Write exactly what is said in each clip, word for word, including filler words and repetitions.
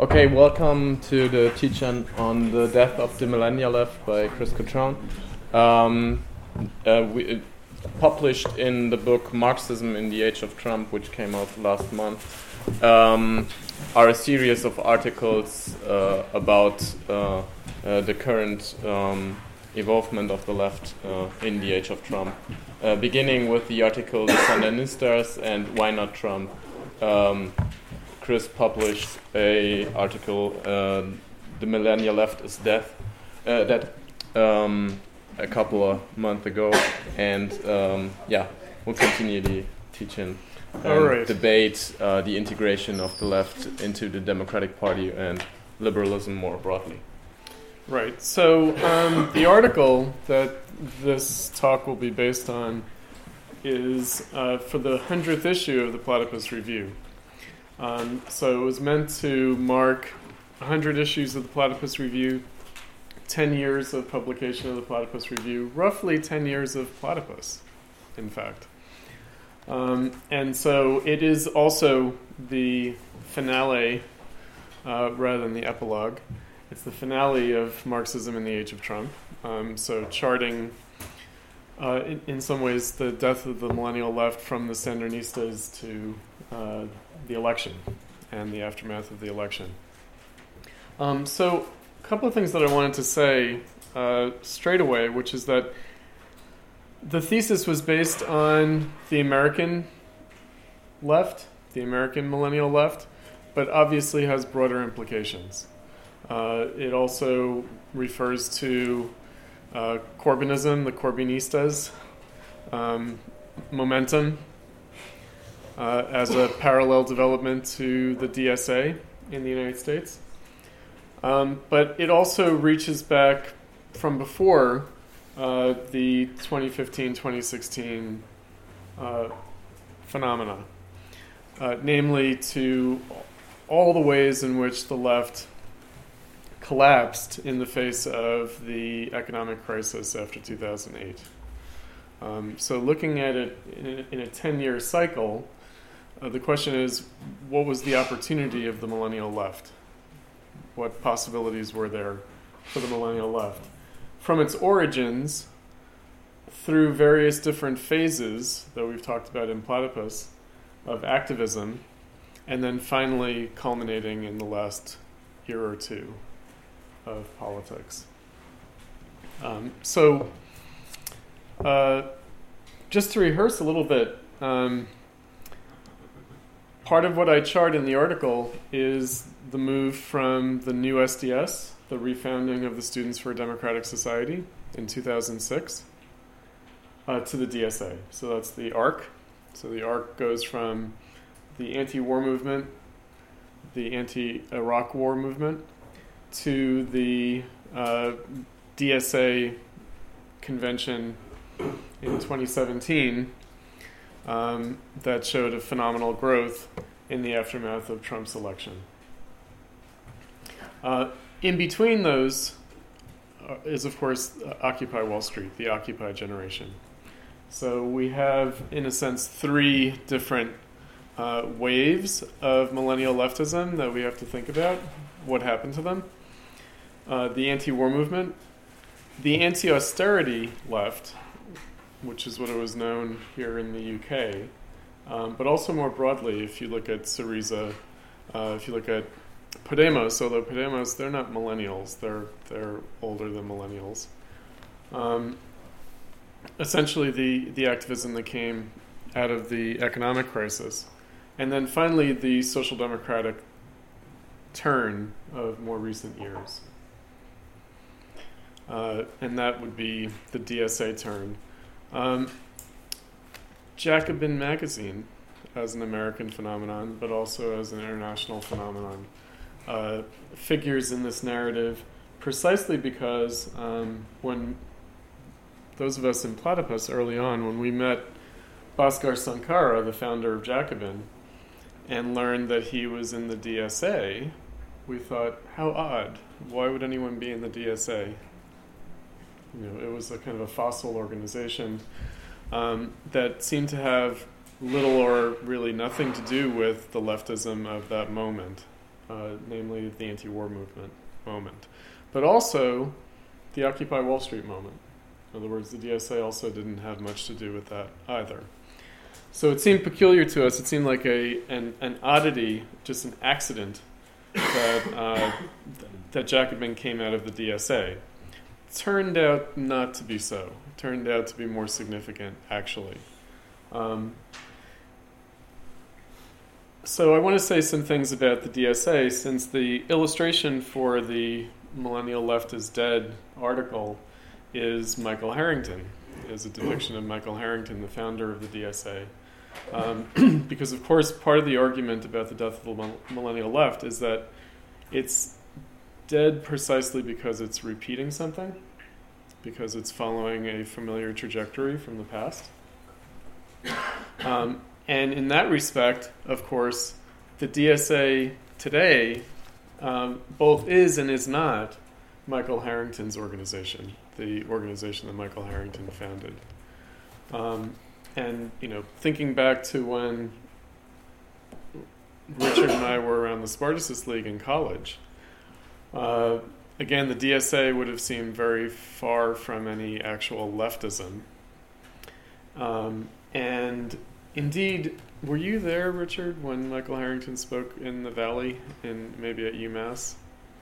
Okay, welcome to the teach-in on the death of the millennial left by Chris Cutrone. Um, uh, we, uh, published in the book Marxism in the Age of Trump, which came out last month, um, are a series of articles uh, about uh, uh, the current um, evolvement of the left uh, in the age of Trump, uh, beginning with the article The Sandinistas and Why Not Trump. Um, Chris published a article, uh, The Millennial Left is Death, uh, that um, a couple of months ago, and um, yeah, we'll continue the teaching and All right. debate uh, the integration of the left into the Democratic Party and liberalism more broadly. Right. So um, the article that this talk will be based on is uh, for the hundredth issue of the Platypus Review. Um, so it was meant to mark one hundred issues of the Platypus Review, ten years of publication of the Platypus Review, roughly ten years of Platypus, in fact. Um, and so it is also the finale, uh, rather than the epilogue. It's the finale of Marxism in the Age of Trump. Um, so charting, uh, in, in some ways, the death of the millennial left from the Sandinistas to uh, the election and the aftermath of the election. Um, so a couple of things that I wanted to say uh, straight away, which is that the thesis was based on the American left, the American millennial left, but obviously has broader implications. Uh, it also refers to uh, Corbynism, the Corbynistas, um, momentum, uh, as a parallel development to the D S A in the United States. Um, but it also reaches back from before uh, the twenty fifteen twenty sixteen uh, phenomena, uh, namely to all the ways in which the left collapsed in the face of the economic crisis after two thousand eight. Um, so looking at it in a, in a ten-year cycle, uh, the question is, what was the opportunity of the millennial left? What possibilities were there for the millennial left? From its origins, through various different phases that we've talked about in Platypus, of activism, and then finally culminating in the last year or two of politics. Um, so, uh, just to rehearse a little bit, um, part of what I chart in the article is the move from the new S D S, the refounding of the Students for a Democratic Society in two thousand six, uh, to the D S A. So that's the arc. So the arc goes from the anti-war movement, the anti-Iraq war movement, to the uh, D S A convention in twenty seventeen um, that showed a phenomenal growth in the aftermath of Trump's election. Uh, in between those uh, is, of course, uh, Occupy Wall Street, the Occupy generation. So we have, in a sense, three different uh, waves of millennial leftism that we have to think about. What happened to them? Uh, the anti-war movement, the anti-austerity left, which is what it was known here in the U K, um, but also more broadly, if you look at Syriza, uh, if you look at Podemos, although Podemos, they're not millennials, they're they're older than millennials. Um, essentially, the, the activism that came out of the economic crisis. And then finally, the social democratic turn of more recent years. Uh, and that would be the D S A turn. Um, Jacobin Magazine, as an American phenomenon, but also as an international phenomenon, uh, figures in this narrative precisely because um, when those of us in Platypus early on, when we met Bhaskar Sankara, the founder of Jacobin, and learned that he was in the D S A, we thought, how odd. Why would anyone be in the D S A? You know, it was a kind of a fossil organization um, that seemed to have little or really nothing to do with the leftism of that moment. uh, namely the anti-war movement moment, but also the Occupy Wall Street moment. In other words, the D S A also didn't have much to do with that either. So it seemed peculiar to us. It seemed like a an, an oddity, just an accident, that uh, that Jacobin came out of the D S A. Turned out not to be so. Turned out to be more significant, actually. Um, so I want to say some things about the D S A, since the illustration for the Millennial Left is Dead article is Michael Harrington, is a depiction of Michael Harrington, the founder of the D S A. Um, because, of course, part of the argument about the death of the Millennial Left is that it's dead precisely because it's repeating something, because it's following a familiar trajectory from the past. Um, and in that respect, of course, the D S A today um, both is and is not Michael Harrington's organization, the organization that Michael Harrington founded. Um, and, you know, thinking back to when Richard and I were around the Spartacus League in college, uh, again, the D S A would have seemed very far from any actual leftism. Um, and indeed, were you there, Richard, when Michael Harrington spoke in the Valley, and maybe at UMass?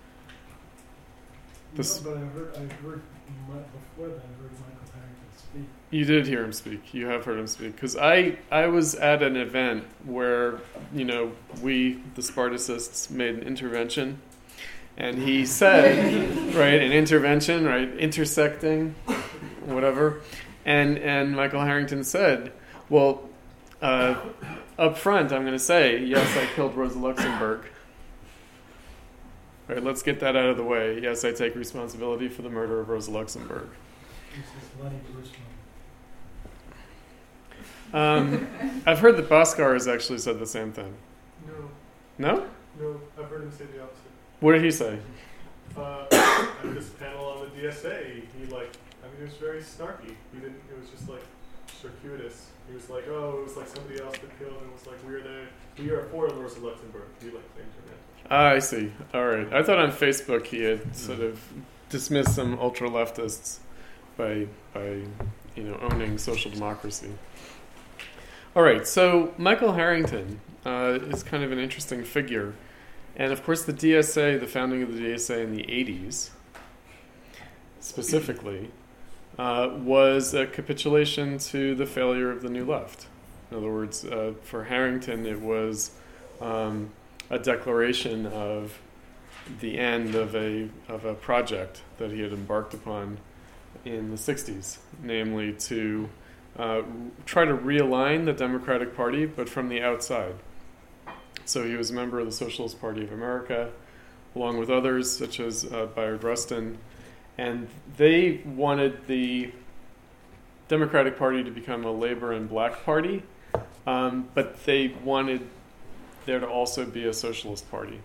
The no, but I heard, I heard before that, I heard Michael Harrington speak. You did hear him speak. You have heard him speak. Because I, I was at an event where, you know, we, the Spartacists, made an intervention. And he said, right, an intervention, right, intersecting, whatever. And and Michael Harrington said, well, uh, up front, I'm going to say, yes, I killed Rosa Luxemburg. All right, let's get that out of the way. Yes, I take responsibility for the murder of Rosa Luxemburg. This is Lenny Bruce. Um, I've heard that Bhaskar has actually said the same thing. No. No? No, I've heard him say the opposite. What did he say? Uh, at this panel on the D S A, he like, I mean, it was very snarky. He didn't. It was just like circuitous. He was like, oh, it was like somebody else that killed, and it was like we're the we are for Rosa Luxemburg. He like claimed her name. Ah, I see. All right. I thought on Facebook he had sort of dismissed some ultra leftists by by you know owning social democracy. All right. So Michael Harrington uh, is kind of an interesting figure. And, of course, the D S A, the founding of the D S A in the eighties, specifically, uh, was a capitulation to the failure of the New Left. In other words, uh, for Harrington, it was um, a declaration of the end of a of a project that he had embarked upon in the sixties, namely to uh, try to realign the Democratic Party, but from the outside. So he was a member of the Socialist Party of America, along with others such as uh, Bayard Rustin, and they wanted the Democratic Party to become a labor and black party, um, but they wanted there to also be a socialist party.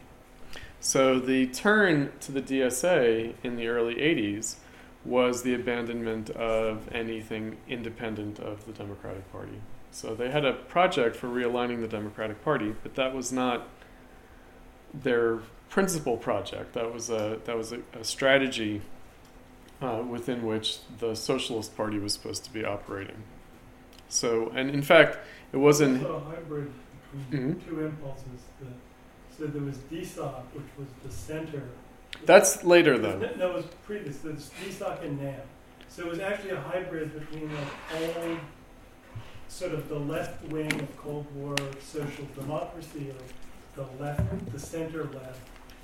So the turn to the D S A in the early eighties was the abandonment of anything independent of the Democratic Party. So they had a project for realigning the Democratic Party, but that was not their principal project. That was a that was a, a strategy uh, within which the Socialist Party was supposed to be operating. So, and in fact, it wasn't a hybrid between mm-hmm. two impulses. That, so there was D S O C, which was the center. That's later, though. No, no, it was previous. There's D S O C and NAM. So it was actually a hybrid between like old, sort of the left wing of Cold War social democracy, or the left, the center left,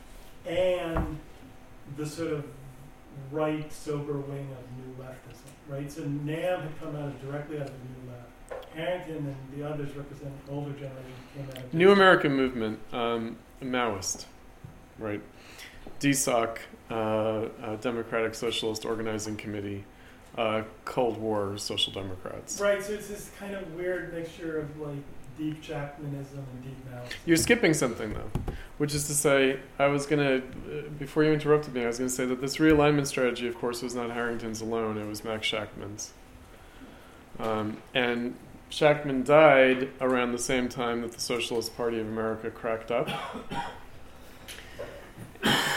and the sort of right sober wing of New Leftism, right? So NAM had come out of, directly out of the New Left. Harrington and the others represent older generations came out of New American Movement, um, Maoist, right? D S O C, uh, uh, Democratic Socialist Organizing Committee, uh, Cold War Social Democrats. Right, so it's this kind of weird mixture of like deep Chapmanism and deep Maoism. You're skipping something, though, which is to say, I was going to, uh, before you interrupted me, I was going to say that this realignment strategy, of course, was not Harrington's alone, it was Max Shachtman's. Um, and Shachtman died around the same time that the Socialist Party of America cracked up.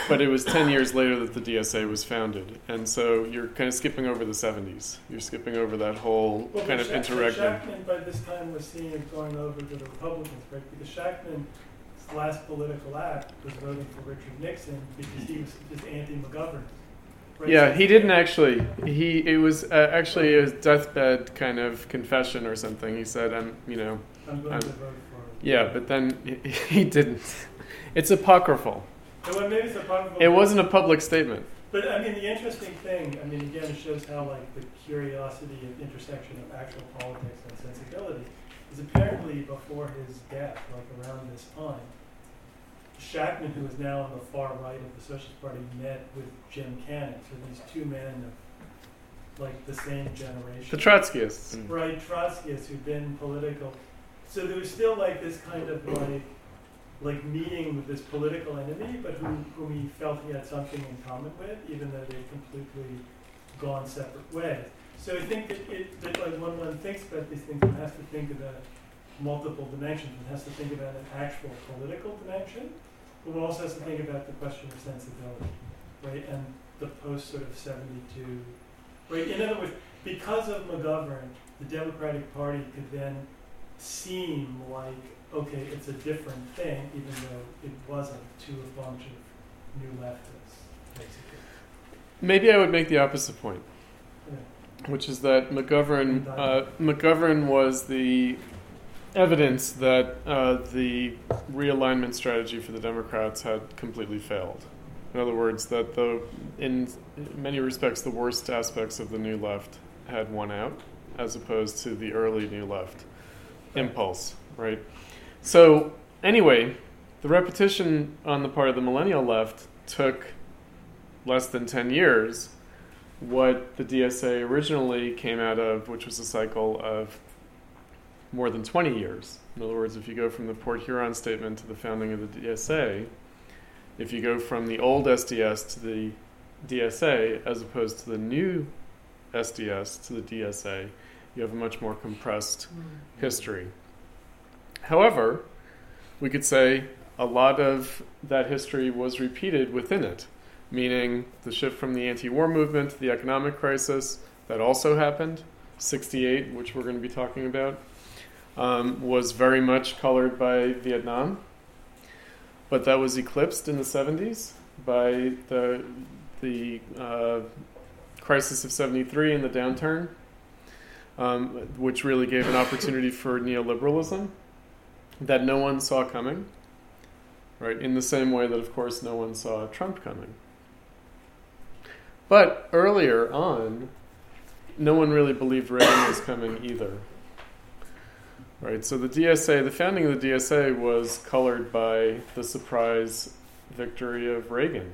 but it was ten years later that the D S A was founded. And so you're kind of skipping over the seventies. You're skipping over that whole Well, kind but of Sha- interregnum. Shachtman by this time was seen as going over to the Republicans, right? Because Shachtman's last political act was voting for Richard Nixon because he was just anti-McGovern. Right? Yeah, So- he didn't actually. He it was uh, actually a deathbed kind of confession or something. He said, "I'm, you know, I'm going I'm- to vote for. yeah," but then he, he didn't. It's apocryphal. So, well, maybe it's apocryphal. It wasn't a public statement. But I mean, the interesting thing, I mean, again, it shows how like the curiosity and intersection of actual politics and sensibility is apparently before his death, like around this time. Shachtman, who is now on the far right of the Socialist Party, met with Jim Cannon. So these two men of like the same generation. The Trotskyists. Right, Trotskyists who've been political. So there was still like this kind of like like meeting with this political enemy, but who, whom he felt he had something in common with, even though they'd completely gone separate ways. So I think that, it, that like when one thinks about these things, one has to think about multiple dimensions. One has to think about an actual political dimension, but one also has to think about the question of sensibility, right? And the post sort of seventy-two, right? In other words, because of McGovern, the Democratic Party could then seem like, okay, it's a different thing, even though it wasn't, to a bunch of new leftists, basically. Maybe I would make the opposite point, Yeah. which is that McGovern uh, McGovern was the evidence that uh, the realignment strategy for the Democrats had completely failed. In other words, that the in many respects the worst aspects of the New Left had won out, as opposed to the early New Left impulse, right? So anyway, the repetition on the part of the millennial left took less than ten years. What the D S A originally came out of, which was a cycle of more than twenty years. In other words, if you go from the Port Huron Statement to the founding of the D S A, if you go from the old S D S to the D S A, as opposed to the new S D S to the D S A, you have a much more compressed history. However, we could say a lot of that history was repeated within it, meaning the shift from the anti-war movement to the economic crisis, that also happened. sixty-eight, which we're going to be talking about, um, was very much colored by Vietnam, but that was eclipsed in the seventies by the, the uh, crisis of seventy-three and the downturn, um, which really gave an opportunity for neoliberalism that no one saw coming, right? In the same way that, of course, no one saw Trump coming. But earlier on, no one really believed Reagan was coming either, right? So the D S A, the founding of the D S A was colored by the surprise victory of Reagan.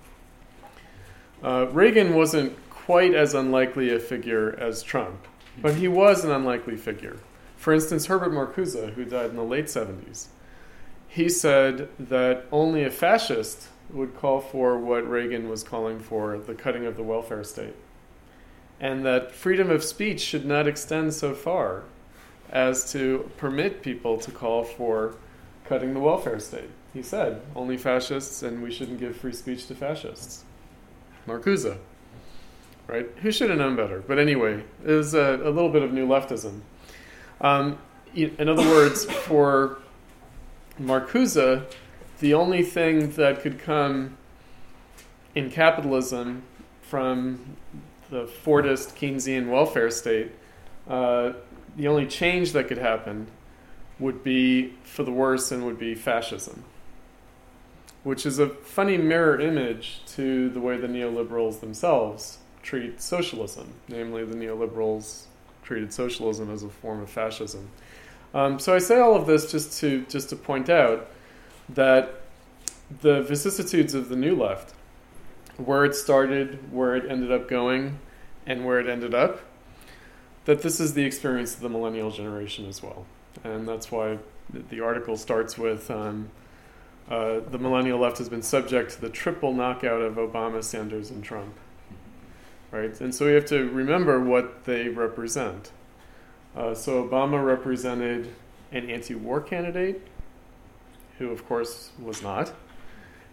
Uh, Reagan wasn't quite as unlikely a figure as Trump, but he was an unlikely figure. For instance, Herbert Marcuse, who died in the late seventies, he said that only a fascist would call for what Reagan was calling for, the cutting of the welfare state, and that freedom of speech should not extend so far as to permit people to call for cutting the welfare state. He said, only fascists, and we shouldn't give free speech to fascists. Marcuse, right? Who should have known better? But anyway, it was a, a little bit of new leftism. Um, in other words, for Marcuse, the only thing that could come in capitalism from the Fordist Keynesian welfare state, uh, the only change that could happen would be for the worse and would be fascism, which is a funny mirror image to the way the neoliberals themselves treat socialism. Namely, the neoliberals treated socialism as a form of fascism. Um, so I say all of this just to just to point out that the vicissitudes of the New Left, where it started, where it ended up going, and where it ended up, that this is the experience of the millennial generation as well. And that's why the article starts with um, uh, the millennial left has been subject to the triple knockout of Obama, Sanders, and Trump. Right? And so we have to remember what they represent. Uh, so Obama represented an anti-war candidate, who of course was not.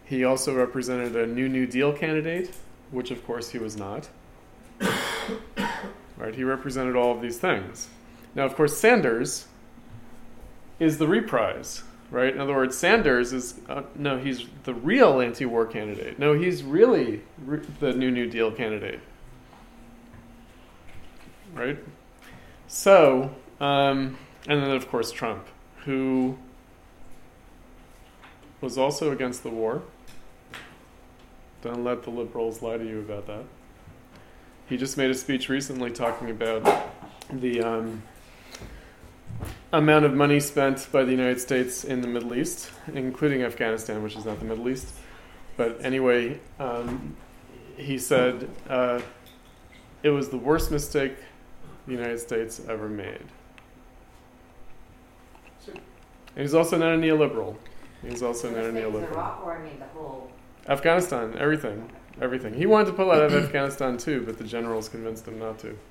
He also represented a new New Deal candidate, which of course he was not. Right? He represented all of these things. Now, of course, Sanders is the reprise, right? In other words, Sanders is, uh, no, he's the real anti-war candidate. No, he's really re- the new New Deal candidate. Right? So, um, and then of course Trump, who was also against the war. Don't let the liberals lie to you about that. He just made a speech recently talking about the um, amount of money spent by the United States in the Middle East, including Afghanistan, which is not the Middle East. But anyway, um, he said uh, it was the worst mistake the United States ever made. And he's also not a neoliberal. He's also not a neoliberal. Iraq, or I mean the whole. Afghanistan, everything, everything. He wanted to pull out of Afghanistan too, but the generals convinced him not to.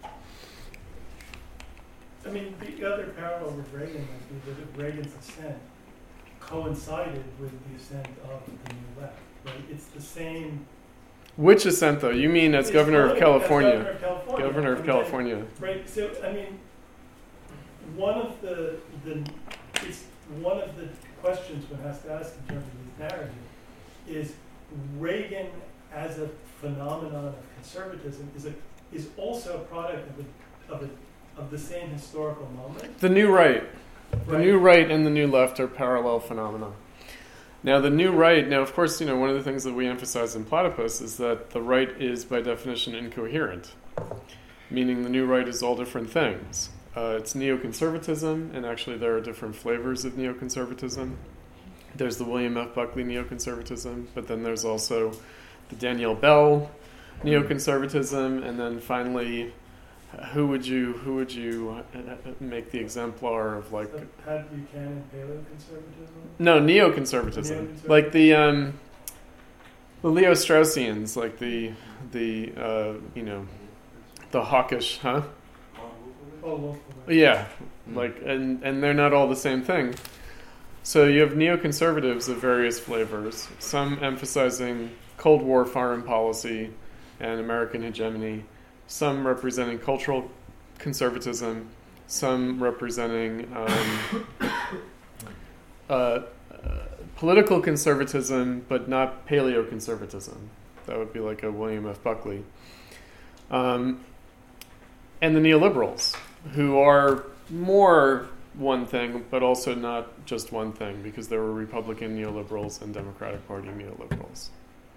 I mean, the other parallel with Reagan would be that Reagan's ascent coincided with the ascent of the New Left, right? It's the same. Which ascent, though? You mean as It's governor of as California? Governor of California. Governor of Okay. California. Right. So, I mean, one of the the it's one of the questions one has to ask in terms of this narrative is Reagan as a phenomenon of conservatism is a is also a product of a of a of the same historical moment. The new right. The Right. new right and the new left are parallel phenomena. Now, the new right, now, of course, you know, one of the things that we emphasize in Platypus is that the right is, by definition, incoherent, meaning the new right is all different things. Uh, it's neoconservatism, and actually there are different flavors of neoconservatism. There's the William F. Buckley neoconservatism, but then there's also the Danielle Bell neoconservatism, and then finally, who would you who would you make the exemplar of, like? So Pat Buchanan paleoconservatism. No, neoconservatism, Neoconservatism. like the um, the Leo Straussians, like the the uh, you know, the hawkish, huh? Oh, Wolf. Yeah, like and and they're not all the same thing. So you have neoconservatives of various flavors, some emphasizing Cold War foreign policy and American hegemony, some representing cultural conservatism, some representing um, uh, uh, political conservatism, but not paleoconservatism. That would be like a William F. Buckley. Um, and the neoliberals, who are more one thing, but also not just one thing, because there were Republican neoliberals and Democratic Party neoliberals.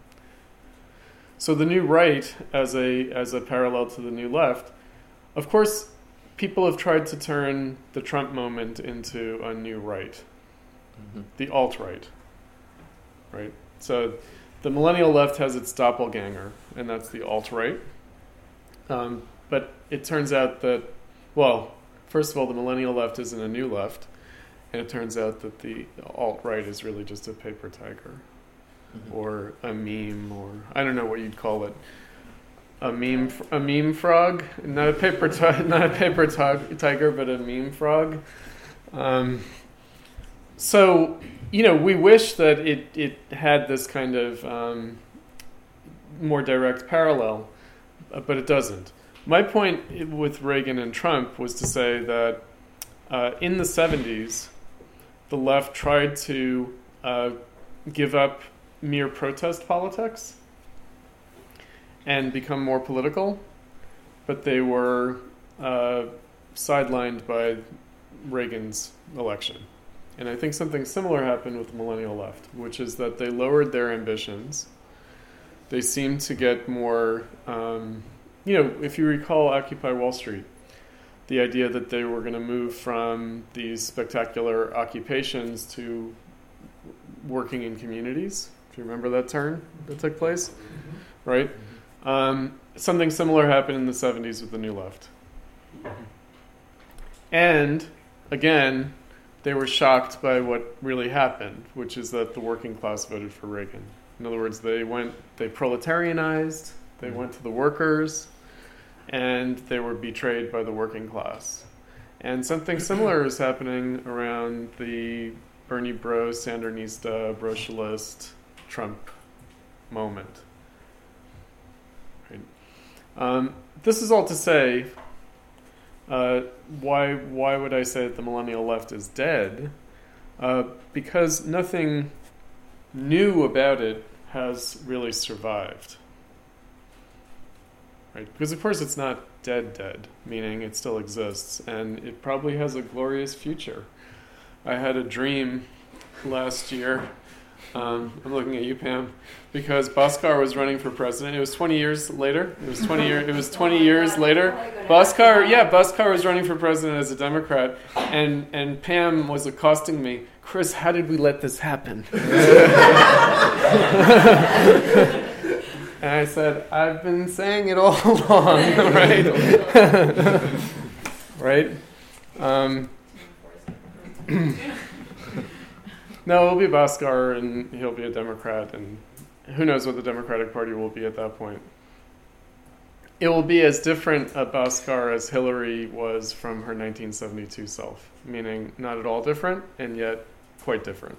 So the new right, as a as a parallel to the new left, of course, people have tried to turn the Trump moment into a new right, mm-hmm. the alt-right, right? So the millennial left has its doppelganger, and that's the alt-right. Um, but it turns out that, well, first of all, the millennial left isn't a new left, and it turns out that the alt-right is really just a paper tiger. Mm-hmm. Or a meme, or I don't know what you'd call it. A meme, a meme frog, not a paper, ti- not a paper ti- tiger, but a meme frog. Um, so, you know, we wish that it it had this kind of um, more direct parallel, but it doesn't. My point with Reagan and Trump was to say that uh, in the seventies, the left tried to uh, give up mere protest politics and become more political, but they were uh, sidelined by Reagan's election. And I think something similar happened with the millennial left, which is that they lowered their ambitions. They seemed to get more, um, you know, if you recall Occupy Wall Street, the idea that they were going to move from these spectacular occupations to working in communities. If you remember that turn that took place, mm-hmm. right? Mm-hmm. Um, something similar happened in the seventies with the New Left. Mm-hmm. And, again, they were shocked by what really happened, which is that the working class voted for Reagan. In other words, they went, they proletarianized, they mm-hmm. went to the workers, and they were betrayed by the working class. And something similar is happening around the Bernie Bro, Sandinista, Brocialist, Trump moment. Right. Um, this is all to say, uh, why why would I say that the millennial left is dead? Uh, because nothing new about it has really survived. Right? Because of course it's not dead dead, meaning it still exists, and it probably has a glorious future. I had a dream last year, um, I'm looking at you, Pam, because Bhaskar was running for president. It was twenty years later. It was twenty year. It was twenty years later. Bhaskar, yeah, Bhaskar was running for president as a Democrat, and and Pam was accosting me. Chris, how did we let this happen? And I said, I've been saying it all along, right? Right? Um, no, it'll be Bhaskar, and he'll be a Democrat, and who knows what the Democratic Party will be at that point. It will be as different a Bhaskar as Hillary was from her nineteen seventy-two self, meaning not at all different, and yet quite different.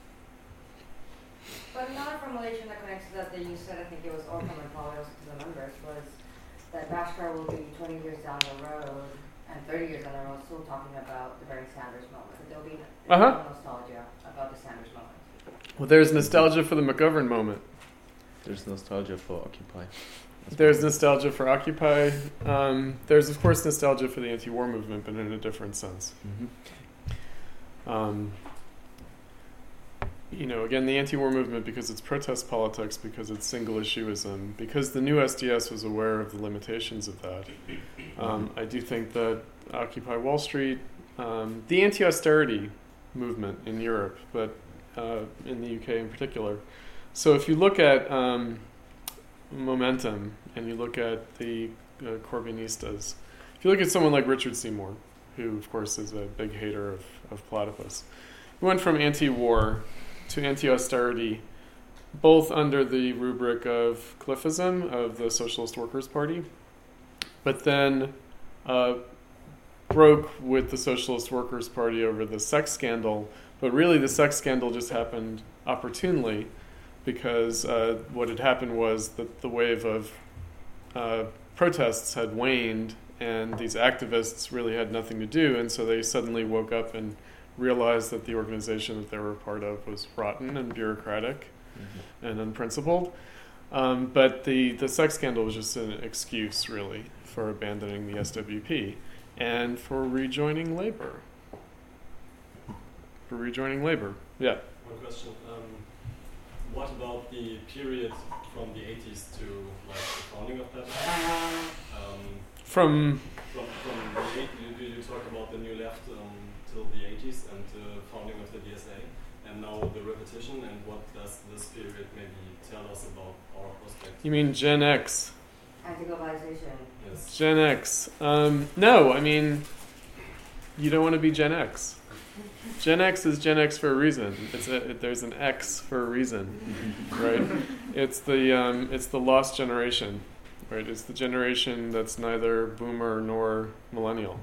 But another formulation that connects to that that you said, I think it was Orkham and probably also to the members, was that Bhaskar will be twenty years down the road and thirty years down the road still talking about the Bernie Sanders moment. That there'll be Uh-huh. nostalgia about the Sanders moment. Well, there's nostalgia for the McGovern moment. There's nostalgia for Occupy. There's nostalgia for Occupy. Um, there's, of course, nostalgia for the anti-war movement, but in a different sense. Mm-hmm. Um, you know, again, the anti-war movement, because it's protest politics, because it's single-issueism, because the new S D S was aware of the limitations of that. Um, I do think that Occupy Wall Street, um, the anti-austerity movement in Europe, but uh, in the U K in particular. So if you look at um, Momentum and you look at the uh, Corbynistas, if you look at someone like Richard Seymour, who, of course, is a big hater of, of platypus, he went from anti-war to anti-austerity, both under the rubric of Cliffism, of the Socialist Workers' Party, but then uh, broke with the Socialist Workers' Party over the sex scandal. But really, the sex scandal just happened opportunely, because uh, what had happened was that the wave of uh, protests had waned, and these activists really had nothing to do, and so they suddenly woke up and realized that the organization that they were a part of was rotten and bureaucratic mm-hmm. and unprincipled. Um, but the, the sex scandal was just an excuse, really, for abandoning the S W P and for rejoining labor. For rejoining labor, yeah. One question. Um, what about the period from the eighties to like the founding of that? Um, from from from the eight, you, you talk about the new left um, till the eighties and the founding of the D S A, and now the repetition. And what does this period maybe tell us about our prospects? You mean Gen X? Anti-globalization. Yes. Gen X. Um, no, I mean, you don't want to be Gen X. Gen X is Gen X for a reason. It's a, it, there's an X for a reason, right? It's the um, it's the lost generation, right? It's the generation that's neither boomer nor millennial.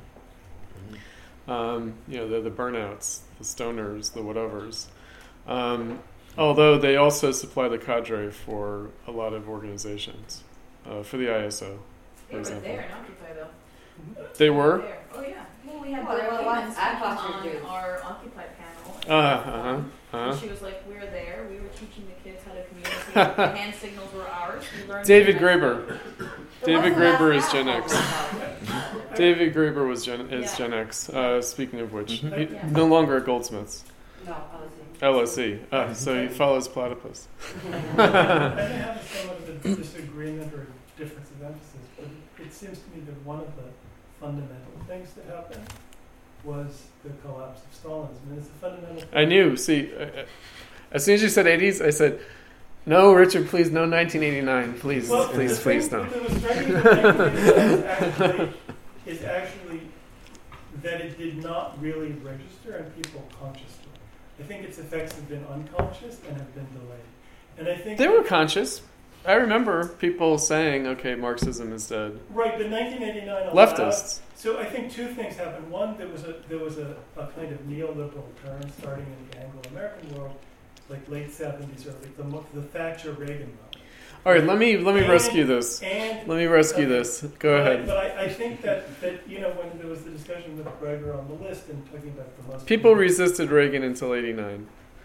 Um, you know, they're the burnouts, the stoners, the whatevers. Um, although they also supply the cadre for a lot of organizations, uh, for the I S O, for They were example. there in Occupy, though. They They were? there. Oh, yeah. Well, we had Well, the there were women lots- speaking I fostered on too. our Occupy panel. Uh, uh-huh, And uh-huh. she was like, we're there. We were teaching the kids how to communicate. The hand signals were ours. We learned David the hand Graeber. signals. David There Graeber is wasn't Gen enough X. alcohol. David Graeber was Gen is Yeah. Gen X. Uh, speaking of which, Mhm. he, Yeah. no longer at Goldsmiths. No, policy. L S E. Uh, so he follows platypus. I may have somewhat of a disagreement or difference of emphasis, but it seems to me that one of the fundamental things that happened was the collapse of Stalinism. And it's a fundamental I knew. See, uh, uh, as soon as you said eighties, I said, "No, Richard, please, no nineteen eighty-nine, please, Well, please, the please, thing no." that was striking about nineteen eighty-nine is actually, is actually that it did not really register in people consciously. I think its effects have been unconscious and have been delayed. And I think They were conscious. I remember people saying, "Okay, Marxism is dead." right, but nineteen eighty-nine allowed, Leftists. So I think two things happened. One, there was a there was a, a kind of neoliberal turn starting in the Anglo-American world, like late seventies or like the, mo- the Thatcher Reagan moment. All right, let me let me And- rescue this. And Let me rescue Okay. this. Go but I- ahead. But I, I think that, that, you know, when there was the discussion with Gregor on the list and talking about the most... People resisted Reagan until eighty-nine.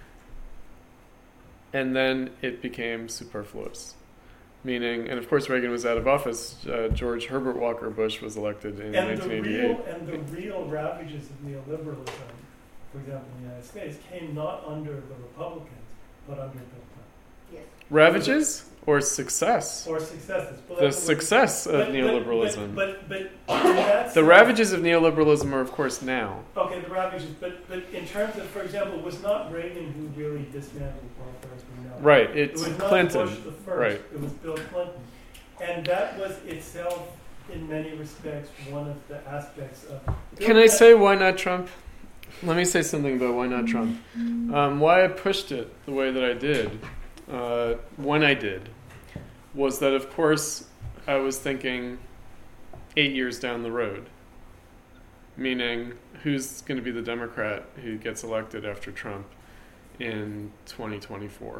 And then it became superfluous. Meaning, and of course Reagan was out of office. Uh, George Herbert Walker Bush was elected in and nineteen the eighty-eight. real And the real ravages of neoliberalism, for example, in the United States, came not under the Republicans, but under Bill Clinton. Yes. Ravages or success? Or successes. But The that was- success of but- but- neoliberalism. But, but, but in that The sense- ravages of neoliberalism are, of course, now. Okay, the ravages, but, but in terms of, for example, it was not Reagan who really dismantled welfare as we know. Right, It it's was not Clinton. Bush the first. Right. It was Bill Clinton. And that was itself, in many respects, one of the aspects of... Bill Can I Clinton- say why not Trump? Let me say something about why not Trump. Um, why I pushed it the way that I did, uh, when I did, was that, of course, I was thinking eight years down the road. Meaning, who's going to be the Democrat who gets elected after Trump in twenty twenty-four?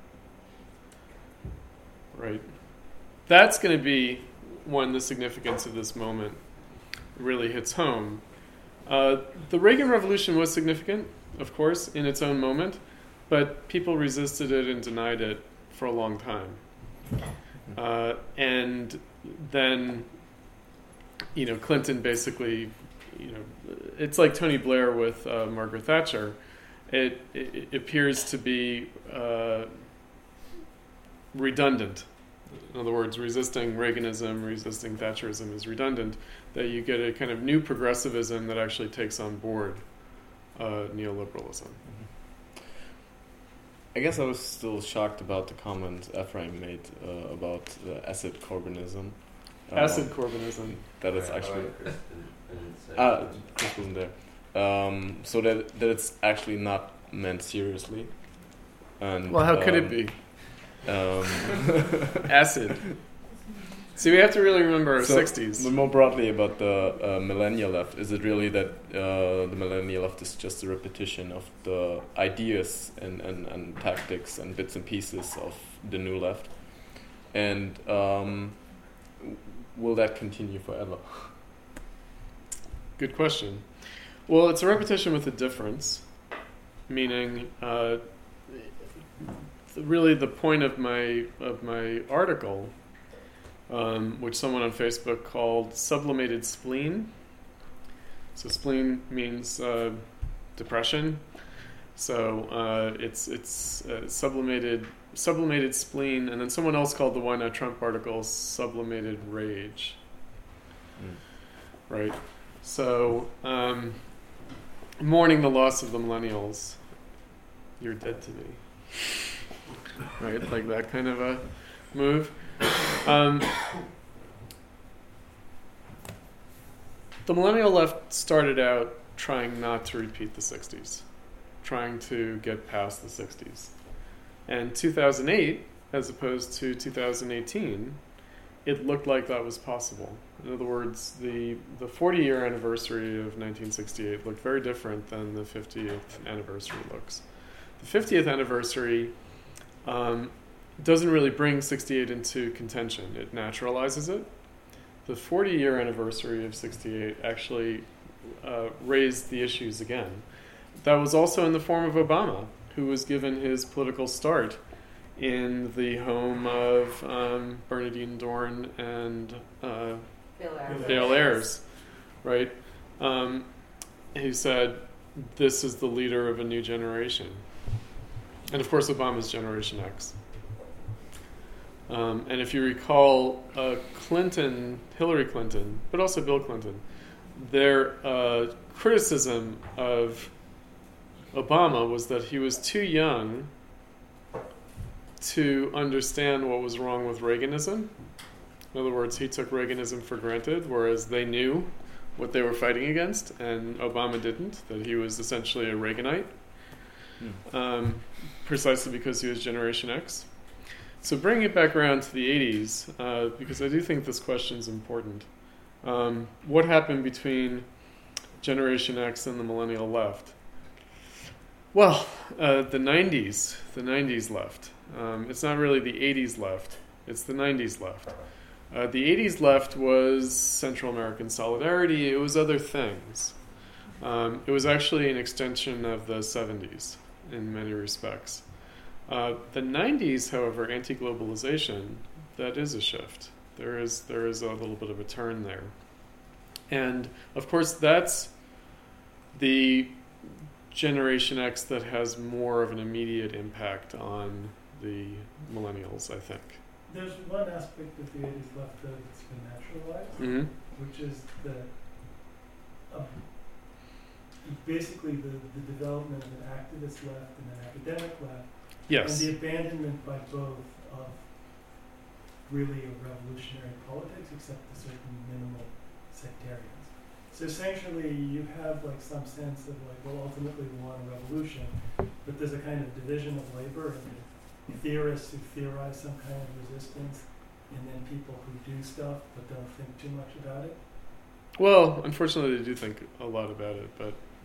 Right? That's going to be when the significance of this moment really hits home. Uh, the Reagan Revolution was significant, of course, in its own moment, but people resisted it and denied it for a long time. Uh, and then, you know, Clinton basically, you know, it's like Tony Blair with uh, Margaret Thatcher. It, it, it appears to be uh, redundant. In other words, resisting Reaganism, resisting Thatcherism is redundant, that you get a kind of new progressivism that actually takes on board uh, neoliberalism. I guess I was still shocked about the comment Ephraim made uh, about uh, acid Corbynism. Uh, Acid Corbynism. That it's Yeah, actually... Chris didn't- didn't say Ah, that. Chris wasn't there. Um, so that that it's actually not meant seriously. And, Well, how could um, it be? Um, Acid. See, we have to really remember our So, sixties. But more broadly about the uh, millennial left, is it really that uh, the millennial left is just a repetition of the ideas and, and, and tactics and bits and pieces of the new left? And um, will that continue forever? Good question. Well, it's a repetition with a difference, meaning uh, really the point of my of my article, um, which someone on Facebook called sublimated spleen. So spleen means uh, depression. So uh, it's it's uh, sublimated sublimated spleen, and then someone else called the Why Not Trump article sublimated rage. Mm. Right. So um, mourning the loss of the millennials. You're dead to me. Right, like that kind of a move. Um, the millennial left started out trying not to repeat the sixties, trying to get past the sixties. And two thousand eight, as opposed to two thousand eighteen, it looked like that was possible. In other words, the the forty-year anniversary of nineteen sixty-eight looked very different than the fiftieth anniversary looks. The fiftieth anniversary um, doesn't really bring sixty-eight into contention. It naturalizes it. The forty-year anniversary of sixty-eight actually uh, raised the issues again. That was also in the form of Obama, who was given his political start in the home of um, Bernardine Dorn and uh, Bill Ayers. Bill Ayers, right? Um, he said, "This is the leader of a new generation." And of course, Obama's Generation X. Um, and if you recall, uh, Clinton, Hillary Clinton, but also Bill Clinton, their uh, criticism of Obama was that he was too young to understand what was wrong with Reaganism. In other words, he took Reaganism for granted, whereas they knew what they were fighting against, and Obama didn't, that he was essentially a Reaganite, hmm. um, precisely because he was Generation X. So bringing it back around to the eighties, uh, because I do think this question is important. Um, what happened between Generation X and the millennial left? Well, uh, the nineties, the nineties left. Um, it's not really the eighties left, it's the nineties left. Uh, the eighties left was Central American solidarity, it was other things. Um, it was actually an extension of the seventies in many respects. Uh, the nineties, however, anti-globalization, that is a shift. There is there is a little bit of a turn there. And, of course, that's the Generation X that has more of an immediate impact on the millennials, I think. There's one aspect of the eighties left though that's been naturalized, Mm-hmm. which is that um, basically the, the development of an activist left and an academic left, Yes. and the abandonment by both of really a revolutionary politics, except a certain minimal sectarians. So essentially, you have like some sense of like, well, ultimately we want a revolution, but there's a kind of division of labor and theorists who theorize some kind of resistance, and then people who do stuff but don't think too much about it. Well, unfortunately, they do think a lot about it,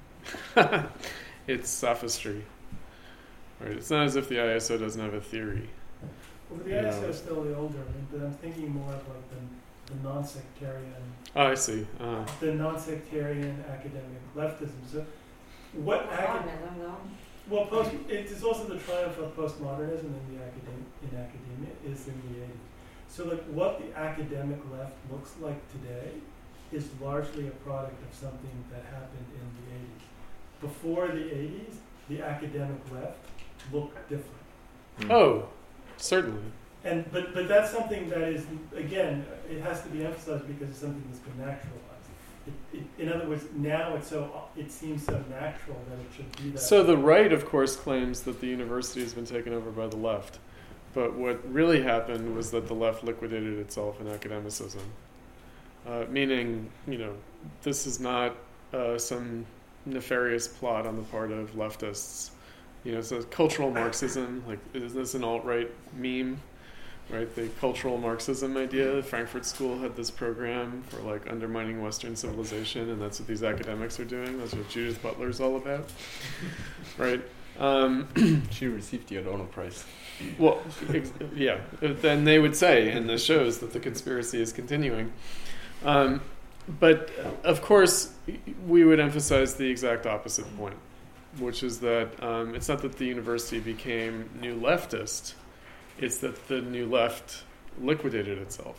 but it's sophistry. Right? It's not as if the I S O doesn't have a theory. Well, the I S O is still the older, but I'm thinking more of like the, the non-sectarian, Oh, I see. Uh, the non-sectarian academic leftism. So, what acad- Postmodernism, though. well, post it is also the triumph of postmodernism in the academic in academia is in the eighties. So, like, what the academic left looks like today is largely a product of something that happened in the eighties. Before the eighties, the academic left looked different. oh, certainly. And but but that's something that is, again, it has to be emphasized because it's something that's been naturalized. It, it, in other words, now it's so it seems so natural that it should be that. So the right, of course, claims that the university has been taken over by the left. But what really happened was that the left liquidated itself in academicism. Uh, meaning, you know, this is not uh, some nefarious plot on the part of leftists. You know, it's a cultural Marxism. Like, is this an alt-right meme? Right, the cultural Marxism idea. The Frankfurt School had this program for like undermining Western civilization, and that's what these academics are doing. That's what Judith Butler's all about, right? Um, She received the Adorno Prize. well, ex- yeah. Then they would say in the shows that the conspiracy is continuing. Um, but of course, we would emphasize the exact opposite point, which is that um, it's not that the university became new leftist. It's that the new left liquidated itself.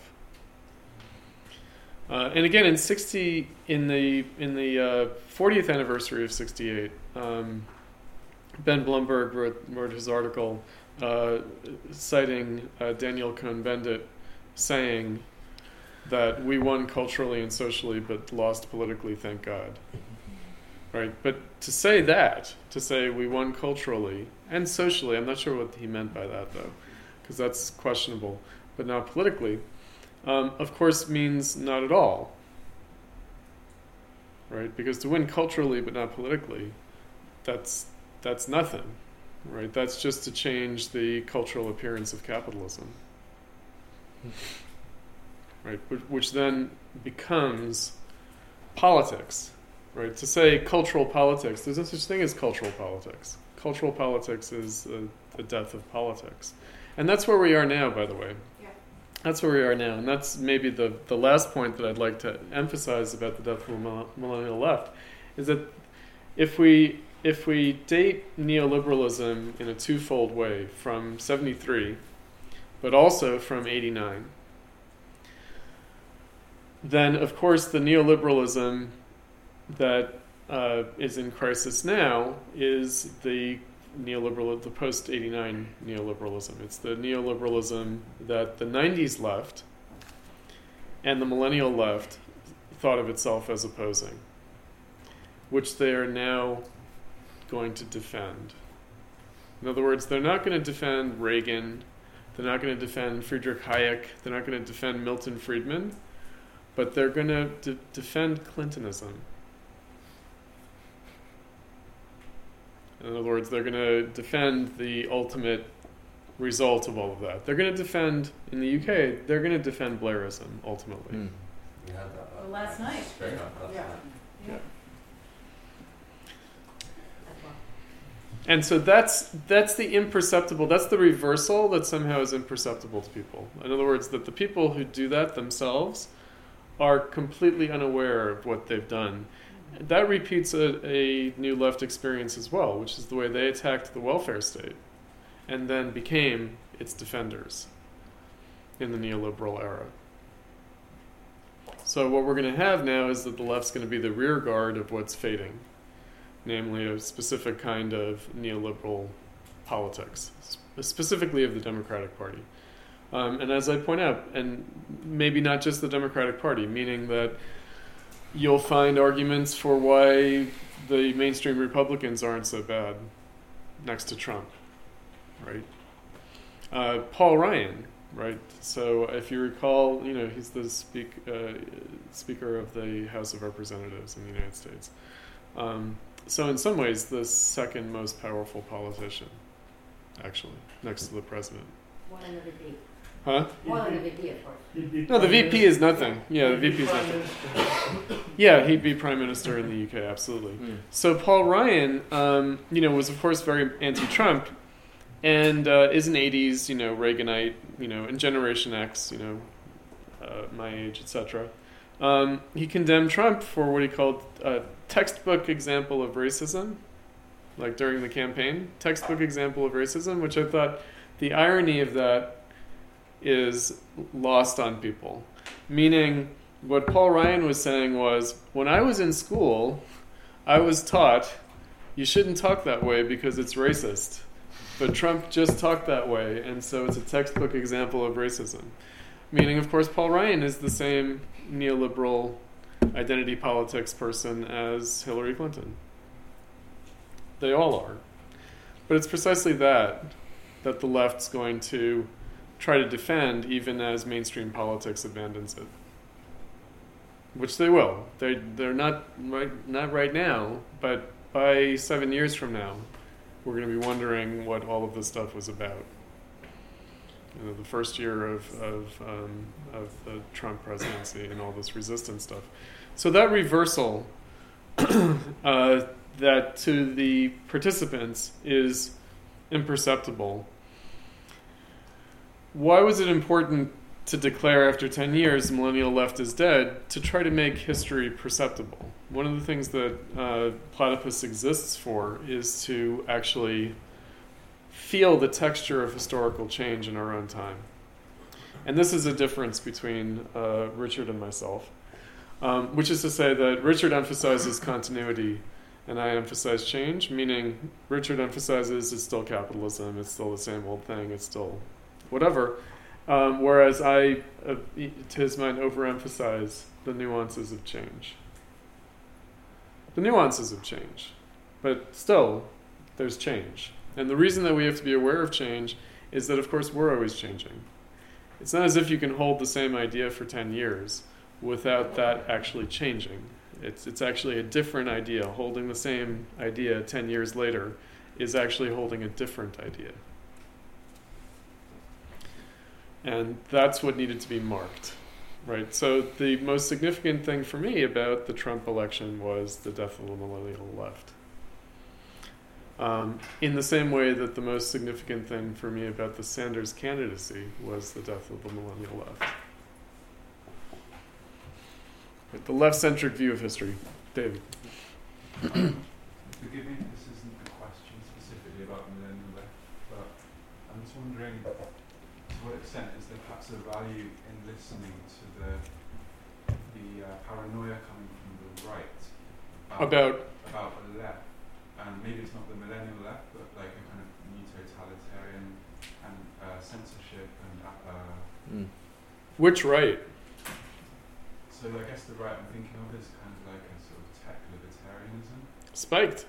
Uh, and again, in sixty, in the in the uh, fortieth anniversary of sixty-eight, um, Ben Blumberg wrote, wrote his article uh, citing uh, Daniel Cohn-Bendit saying that we won culturally and socially, but lost politically. Thank God. Right, but to say that, to say we won culturally and socially, I'm not sure what he meant by that though. Because that's questionable, but not politically, um, of course means not at all, right? Because to win culturally but not politically, that's that's nothing, right? That's just to change the cultural appearance of capitalism, right? Which, which then becomes politics, right? To say cultural politics, there's no such thing as cultural politics. Cultural politics is uh, the death of politics. And that's where we are now, by the way. Yeah. That's where we are now. And that's maybe the, the last point that I'd like to emphasize about the death of the millennial left, is that if we if we date neoliberalism in a twofold way, from seventy-three, but also from eighty-nine, then, of course, the neoliberalism that uh, is in crisis now is the neoliberal, the post eighty-nine neoliberalism. It's the neoliberalism that the nineties left and the millennial left thought of itself as opposing, which they are now going to defend. In other words, they're not going to defend Reagan, they're not going to defend Friedrich Hayek, they're not going to defend Milton Friedman, but they're going to de- defend Clintonism. In other words, they're going to defend the ultimate result of all of that. They're going to defend, in the U K, they're going to defend Blairism, ultimately. Mm. We had that Well, last night. straight up last Yeah. night. Yeah. As well. And so that's that's the imperceptible, that's the reversal that somehow is imperceptible to people. In other words, that the people who do that themselves are completely unaware of what they've done. That repeats a, a New Left experience as well, which is the way they attacked the welfare state and then became its defenders in the neoliberal era. So what we're going to have now is that the left's going to be the rear guard of what's fading, namely a specific kind of neoliberal politics, specifically of the Democratic Party. Um, and as I point out, and maybe not just the Democratic Party, meaning that you'll find arguments for why the mainstream Republicans aren't so bad next to Trump, right? Uh, Paul Ryan, right? So if you recall, you know, he's the speak, uh, Speaker of the House of Representatives in the United States. Um, so in some ways, the second most powerful politician, actually, next to the president. One in the V P. Huh? One in the V P, of course. No, the V P is nothing. Yeah, the V P is nothing. Yeah, he'd be prime minister in the U K, absolutely. Mm. So Paul Ryan, um, you know, was of course very anti-Trump, and uh, is an eighties, you know, Reaganite, you know, and Generation X, you know, uh, my age, et cetera. Um, he condemned Trump for what he called a textbook example of racism, like during the campaign, textbook example of racism, which I thought the irony of that is lost on people. Meaning, what Paul Ryan was saying was, when I was in school, I was taught you shouldn't talk that way because it's racist. But Trump just talked that way, and so it's a textbook example of racism. Meaning, of course, Paul Ryan is the same neoliberal identity politics person as Hillary Clinton. They all are. But it's precisely that that the left's going to try to defend, even as mainstream politics abandons it. Which they will. They they're not right not right now, but by seven years from now, we're going to be wondering what all of this stuff was about. You know, the first year of of um, of the Trump presidency and all this resistance stuff. So that reversal, uh, that to the participants is imperceptible. Why was it important to declare after ten years millennial left is dead to try to make history perceptible? One of the things that uh, Platypus exists for is to actually feel the texture of historical change in our own time. And this is a difference between uh, Richard and myself, um, which is to say that Richard emphasizes continuity and I emphasize change, meaning Richard emphasizes it's still capitalism, it's still the same old thing, it's still whatever, um, whereas I, uh, to his mind, overemphasize the nuances of change. The nuances of change. But still, there's change. And the reason that we have to be aware of change is that, of course, we're always changing. It's not as if you can hold the same idea for ten years without that actually changing. It's, it's actually a different idea. Holding the same idea ten years later is actually holding a different idea. And that's what needed to be marked, right? So the most significant thing for me about the Trump election was the death of the millennial left. Um, in the same way that the most significant thing for me about the Sanders candidacy was the death of the millennial left. But the left-centric view of history. David. Forgive me, this isn't a question specifically about the millennial left, but I'm just wondering, to what extent is there perhaps a value in listening to the the uh, paranoia coming from the right About? about the left, and maybe it's not the millennial left, but like a kind of new totalitarian and uh, censorship and uh, Mm. Which right? so I guess the right I'm thinking of is kind of like a sort of tech libertarianism. Spiked.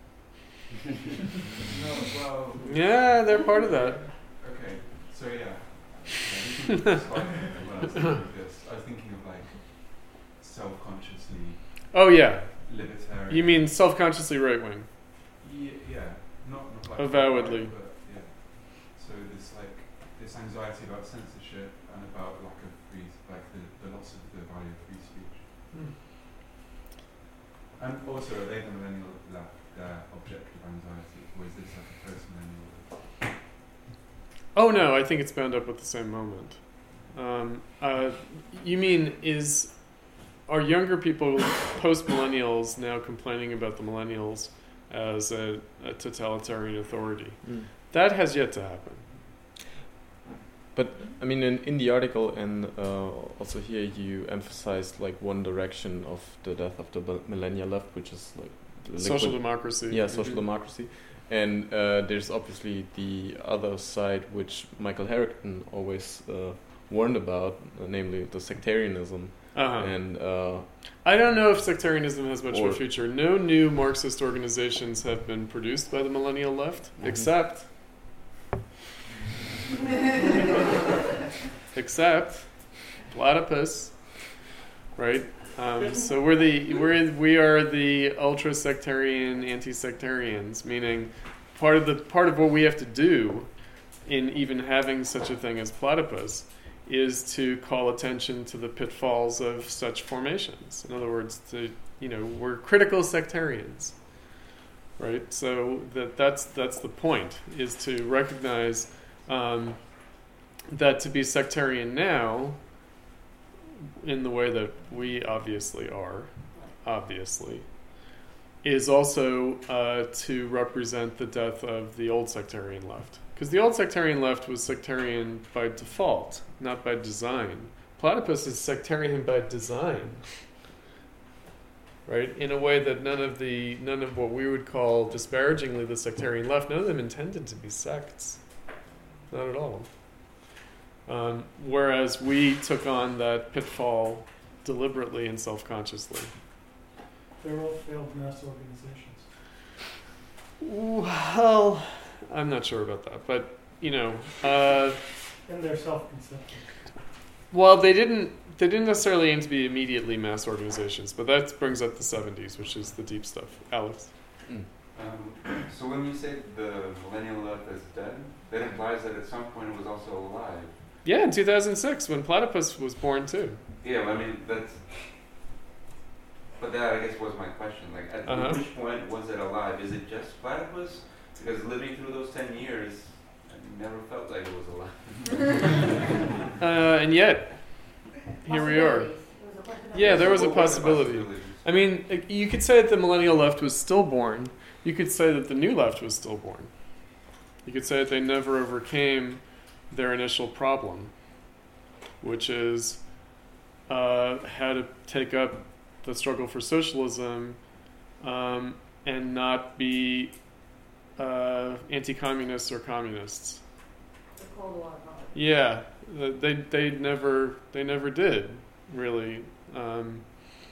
No, well, Yeah, they're part of that. okay, so yeah. yeah this is quite- when I was thinking of this, I was thinking of like self-consciously Oh, yeah. libertarian. You mean self-consciously right-wing? Yeah, yeah. Not, not like Avowedly. right, but yeah. So this like this anxiety about censorship and about lack of free, like the, the loss of the value of free speech. Hmm. And also, are they the millennial left? uh, objective anxiety, or is this like a first millennial? Oh no, I think it's bound up with the same moment. Um, uh, you mean is are younger people, post millennials, now complaining about the millennials as a, a totalitarian authority? Mm. That has yet to happen. But I mean, in, in the article and uh, also here, you emphasized like one direction of the death of the b- millennial left, which is like the Social liquid- democracy. Yeah, social Mhm. democracy. And uh, there's obviously the other side, which Michael Harrington always uh, warned about, uh, namely the sectarianism. Uh-huh. And uh, I don't know if sectarianism has much of Or- a future. No new Marxist organizations have been produced by the millennial left, Mhm. except except platypus, right? Um, so we're the we're we are the ultra sectarian anti-sectarians, meaning part of the part of what we have to do in even having such a thing as platypus is to call attention to the pitfalls of such formations. In other words, to you know, we're critical sectarians, right? So that that's that's the point, is to recognize um, that to be sectarian now, in the way that we obviously are, obviously, is also uh, to represent the death of the old sectarian left. Because the old sectarian left was sectarian by default, not by design. Platypus is sectarian by design, right? In a way that none of the none of what we would call disparagingly the sectarian left, none of them intended to be sects, not at all. Um, whereas we took on that pitfall deliberately and self-consciously. They're all failed mass organizations. Well, I'm not sure about that, but you know, uh, And they're self-conception. well, they didn't they didn't necessarily aim to be immediately mass organizations, but that brings up the seventies, which is the deep stuff. Alex, mm. Um, so when you say the millennial left is dead, that implies that at some point it was also alive. yeah, in two thousand six when Platypus was born too. Yeah, but I mean that's. But that I guess was my question. Like, at Uh-huh. which point was it alive? Is it just platypus? Because living through those ten years, I never felt like it was alive. Uh, and yet, here we are. Possibilities. It was a question of- Yeah, there was a What were the possibility. possibilities? I mean, uh, you could say that the millennial left was stillborn. You could say that the new left was stillborn. You could say that they never overcame their initial problem, which is uh, how to take up the struggle for socialism um, and not be uh, anti-communists or communists. The Cold War problem. Yeah, th- they they never they never did really. Um,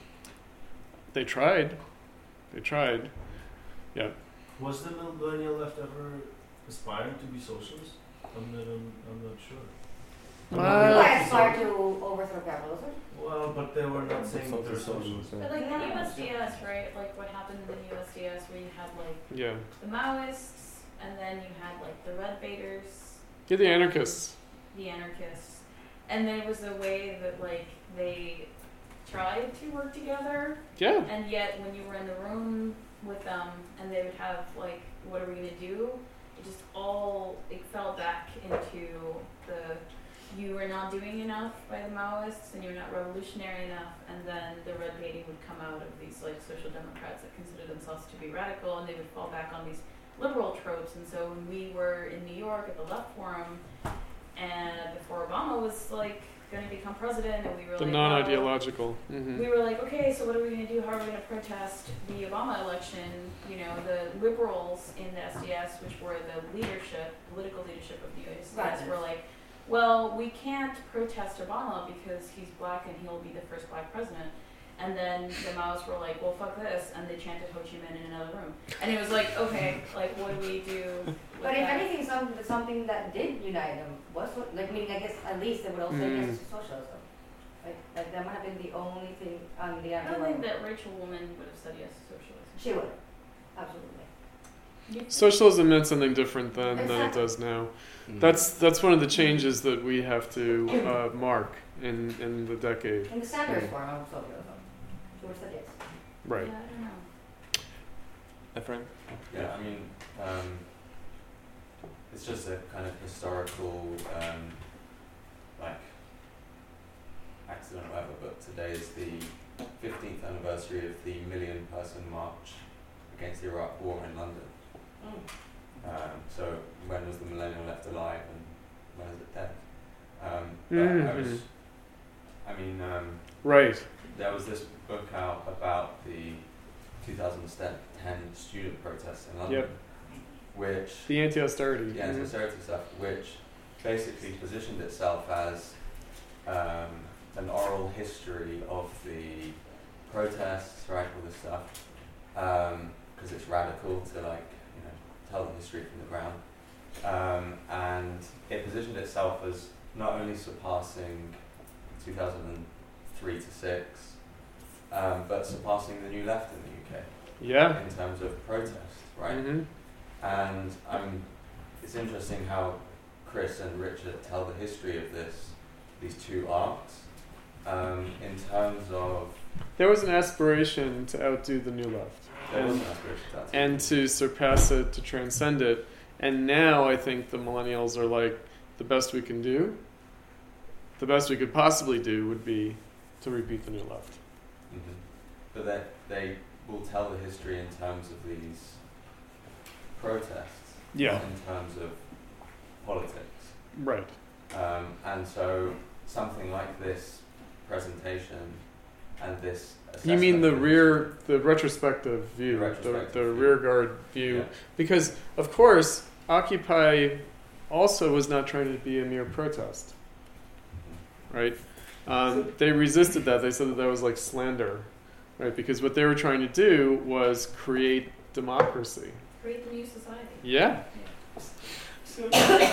they tried, they tried. Yeah. Was the millennial left ever aspiring to be socialist? I'm not. I'm, I'm not sure. You Well, guys aspire to overthrow capitalism? Well, but they were not saying that they're socialists. But like the U S D S, right? Like what happened in the U S D S, where you had like yeah. the Maoists, and then you had like the Red Baiters, Yeah, the anarchists. the anarchists, and then it was a way that like they tried to work together, Yeah. and yet when you were in the room with them, and they would have like, what are we gonna do? It just all it fell back into the you were not doing enough by the Maoists, and you're not revolutionary enough, and then the red baiting would come out of these like social democrats that considered themselves to be radical, and they would fall back on these liberal tropes. And so when we were in New York at the Left Forum, and before Obama was like going to become president, and we were The like, non-ideological. well, hmm we were like, okay, so what are we going to do? How are we going to protest the Obama election? You know, the liberals in the S D S, which were the leadership, political leadership of the S D S, Right. were like, well, we can't protest Obama because he's black and he'll be the first black president. And then the Maoists were like, well, fuck this, and they chanted Ho Chi Minh in another room. And it was like, okay, like, what do we do with But if that? anything, some, something that did unite them was, so- like, meaning, I guess, at least they would all say Mm. yes to socialism. Like, like, that might have been the only thing on the I don't anti think that Rachel Woman would have said yes to socialism. She would, absolutely. You- Socialism meant something different then than it Exactly. does now. Mm. That's that's one of the changes that we have to uh, mark in, in the decade. In the Sanders form of socialism, she would have said yes. Right. Yeah, I don't know. Ephraim? Yeah, I mean, um, it's just a kind of historical, um, like, accident or whatever, but today is the fifteenth anniversary of the million person march against the Iraq War in London. Um, so when was the millennial left alive and when is it dead? Um, but Mm-hmm. I was, I mean, um, Right. there was this book out about the two thousand ten student protests in London, Yep. which The anti-austerity. the Mhm. anti-austerity stuff, which basically positioned itself as um, an oral history of the protests, right, all this stuff, because it's radical to like, you know, tell the history from the ground, um, and it positioned itself as not only surpassing two thousand three to six, um, but surpassing the New Left in the U K Yeah. in terms of protest, right? Mm-hmm. And um, it's interesting how Chris and Richard tell the history of this, these two arcs, um, in terms of There was an aspiration to outdo the New Left. there was And, an aspiration to that. and to surpass it, to transcend it. And now I think the millennials are like, the best we can do, the best we could possibly do would be to repeat the New Left. Mhm. But they they will tell the history in terms of these protests, Yeah. not in terms of politics. Right. Um, and so something like this presentation and this You mean the assessment of rear, the retrospective view, The the, retrospective the view. rear guard view. Yeah. Because, of course, Occupy also was not trying to be a mere protest, right? Um, they resisted that. They said that that was like slander, right? Because what they were trying to do was create democracy. Create the new society. Yeah. So,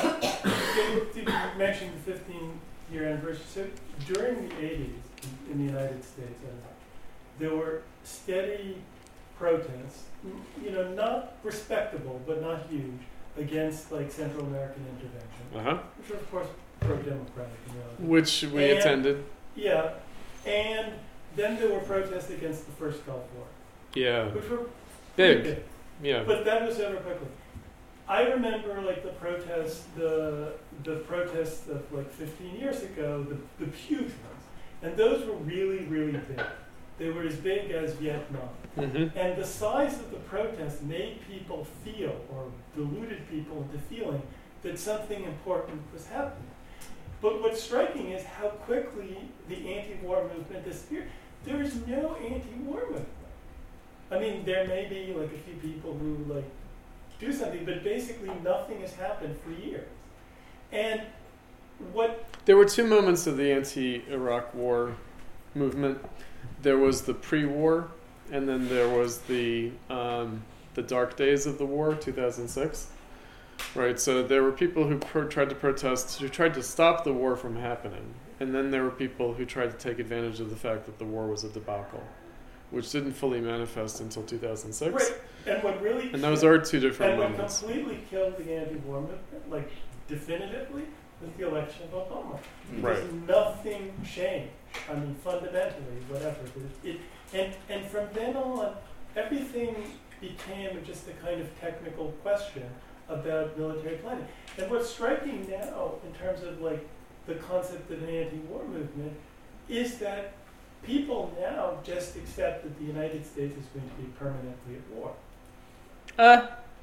you mentioned the fifteen-year anniversary. So, during the eighties in, in the United States, uh, there were steady protests, n- you know, not respectable, but not huge, against, like, Central American intervention, Uh-huh. which were, of course, pro-democratic in reality. Which we And- attended. Yeah, and then there were protests against the first Gulf War, Yeah. which were Big. pretty big. Yeah. But that was over quickly. I remember like the protests, the the protests of like fifteen years ago, the, the huge ones, and those were really, really big. They were as big as Vietnam, Mm-hmm. and the size of the protests made people feel, or deluded people into feeling, that something important was happening. But what's striking is how quickly the anti-war movement disappeared. There is no anti-war movement. I mean, there may be like a few people who like do something, but basically nothing has happened for years. And what There were two moments of the anti-Iraq war movement. There was the pre-war, and then there was the um, the dark days of the war, two thousand six. Right, so there were people who pro- tried to protest, who tried to stop the war from happening, and then there were people who tried to take advantage of the fact that the war was a debacle, which didn't fully manifest until two thousand six. right, and what really And those are two different and what moments. completely killed the anti-war movement, like definitively, was the election of Obama. Right. Because nothing changed. I mean, fundamentally, whatever. It, it, and, and from then on, everything became just a kind of technical question about military planning. And what's striking now, in terms of like the concept of an anti-war movement, is that people now just accept that the United States is going to be permanently at war. Uh,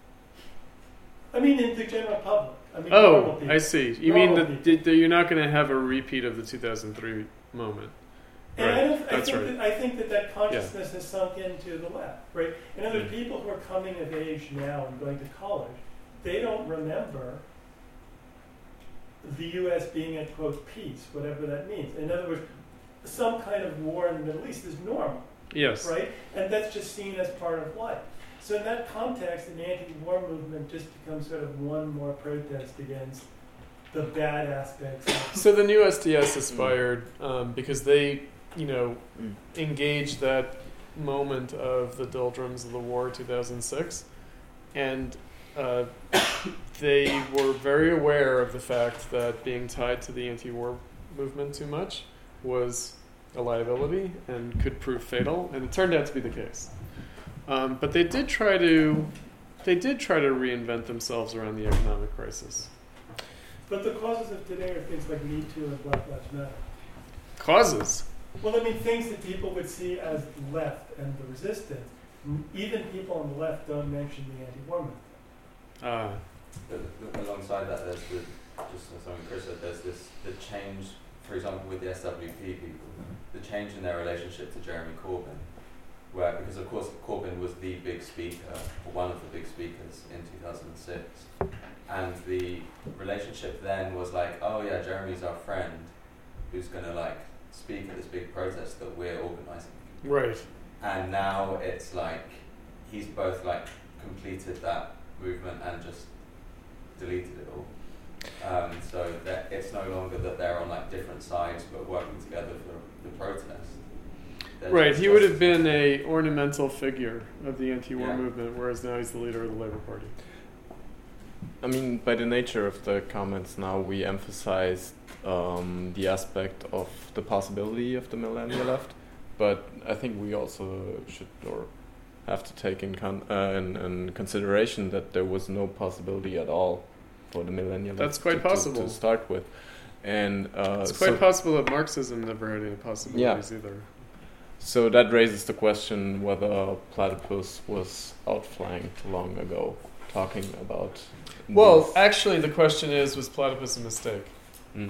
I mean, in the general public. I mean, normal oh, people. I see. You mean Normal that, people. that you're not going to have a repeat of the two thousand three moment. And Right, I, don't, I, that's think right. that, I think that that consciousness has sunk into the left, right? In other words, Mm. people who are coming of age now and going to college, they don't remember the U S being at, quote, peace, whatever that means. In other words, some kind of war in the Middle East is normal, Yes. right? And that's just seen as part of life. So in that context, an anti-war movement just becomes sort of one more protest against the bad aspects of So the new S D S aspired um, because they, you know, engaged that moment of the doldrums of the war, two thousand six, and uh, they were very aware of the fact that being tied to the anti-war movement too much was a liability and could prove fatal, and it turned out to be the case. Um, but they did try to, they did try to reinvent themselves around the economic crisis. But the causes of today are things like Me Too and Black Lives Matter. Causes? Well, I mean, things that people would see as left and the resistance. Even people on the left don't mention the anti-war movement. Uh, But, but alongside that, there's the, just as something Chris said, there's this, the change, for example, with the S W P people, the change in their relationship to Jeremy Corbyn, where, because of course Corbyn was the big speaker, or one of the big speakers in two thousand six, and the relationship then was like, oh yeah, Jeremy's our friend, who's going to like speak at this big protest that we're organising. right. And now it's like, he's both like completed that movement and just deleted it all. Um, so that it's no longer that they're on like different sides but working together for the protest. They're Right, just- he would have been a ornamental figure of the anti-war Yeah. movement, whereas now he's the leader of the Labour Party. I mean, by the nature of the comments now, we emphasized um, the aspect of the possibility of the millennial left, but I think we also should or have to take in, con- uh, in, in consideration that there was no possibility at all for the millennial That's left quite to, to- possible. to start with. And uh, It's quite so, possible that Marxism never had any possibilities either. so that raises the question whether Platypus was outflanked long ago, talking about. Well, these- actually, the question is, was Platypus a mistake? Mm.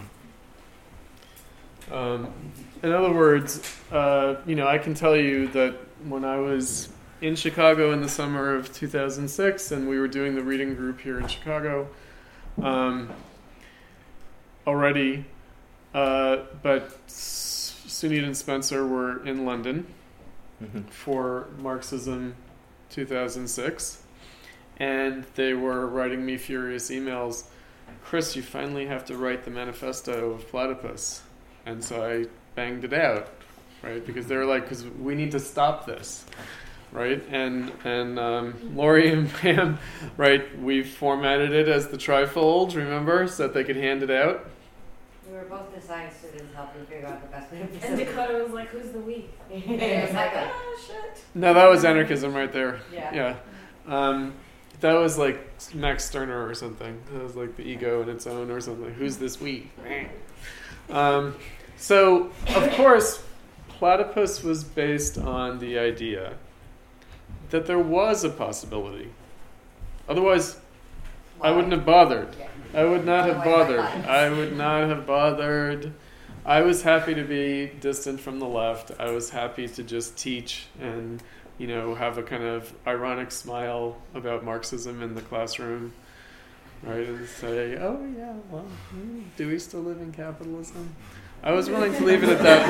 Um, in other words, uh, you know, I can tell you that when I was in Chicago in the summer of two thousand six, and we were doing the reading group here in Chicago um, already, uh, but S- Sunit and Spencer were in London Mhm. for Marxism two thousand six, and they were writing me furious emails. Chris, you finally have to write the manifesto of Platypus. And so I banged it out, right? Because they were like, because we need to stop this, right? And and um, Laurie and Pam, right, we formatted it as the trifold, remember, so that they could hand it out. We were both design students helping figure out the best way to And present it. Dakota was like, who's the we? Yeah, exactly. Ah, shit. No, that was anarchism right there. Yeah. Yeah. Um, that was like Max Stirner or something. That was like the ego in its own or something. Who's this we? Um, so, of course, Platypus was based on the idea that there was a possibility. Otherwise, I wouldn't have bothered. Yeah. I would not have Otherwise, bothered. my life. I would not have bothered. I was happy to be distant from the left. I was happy to just teach and, you know, have a kind of ironic smile about Marxism in the classroom, right? And say, oh yeah, well, hmm, do we still live in capitalism? I was willing to leave it at that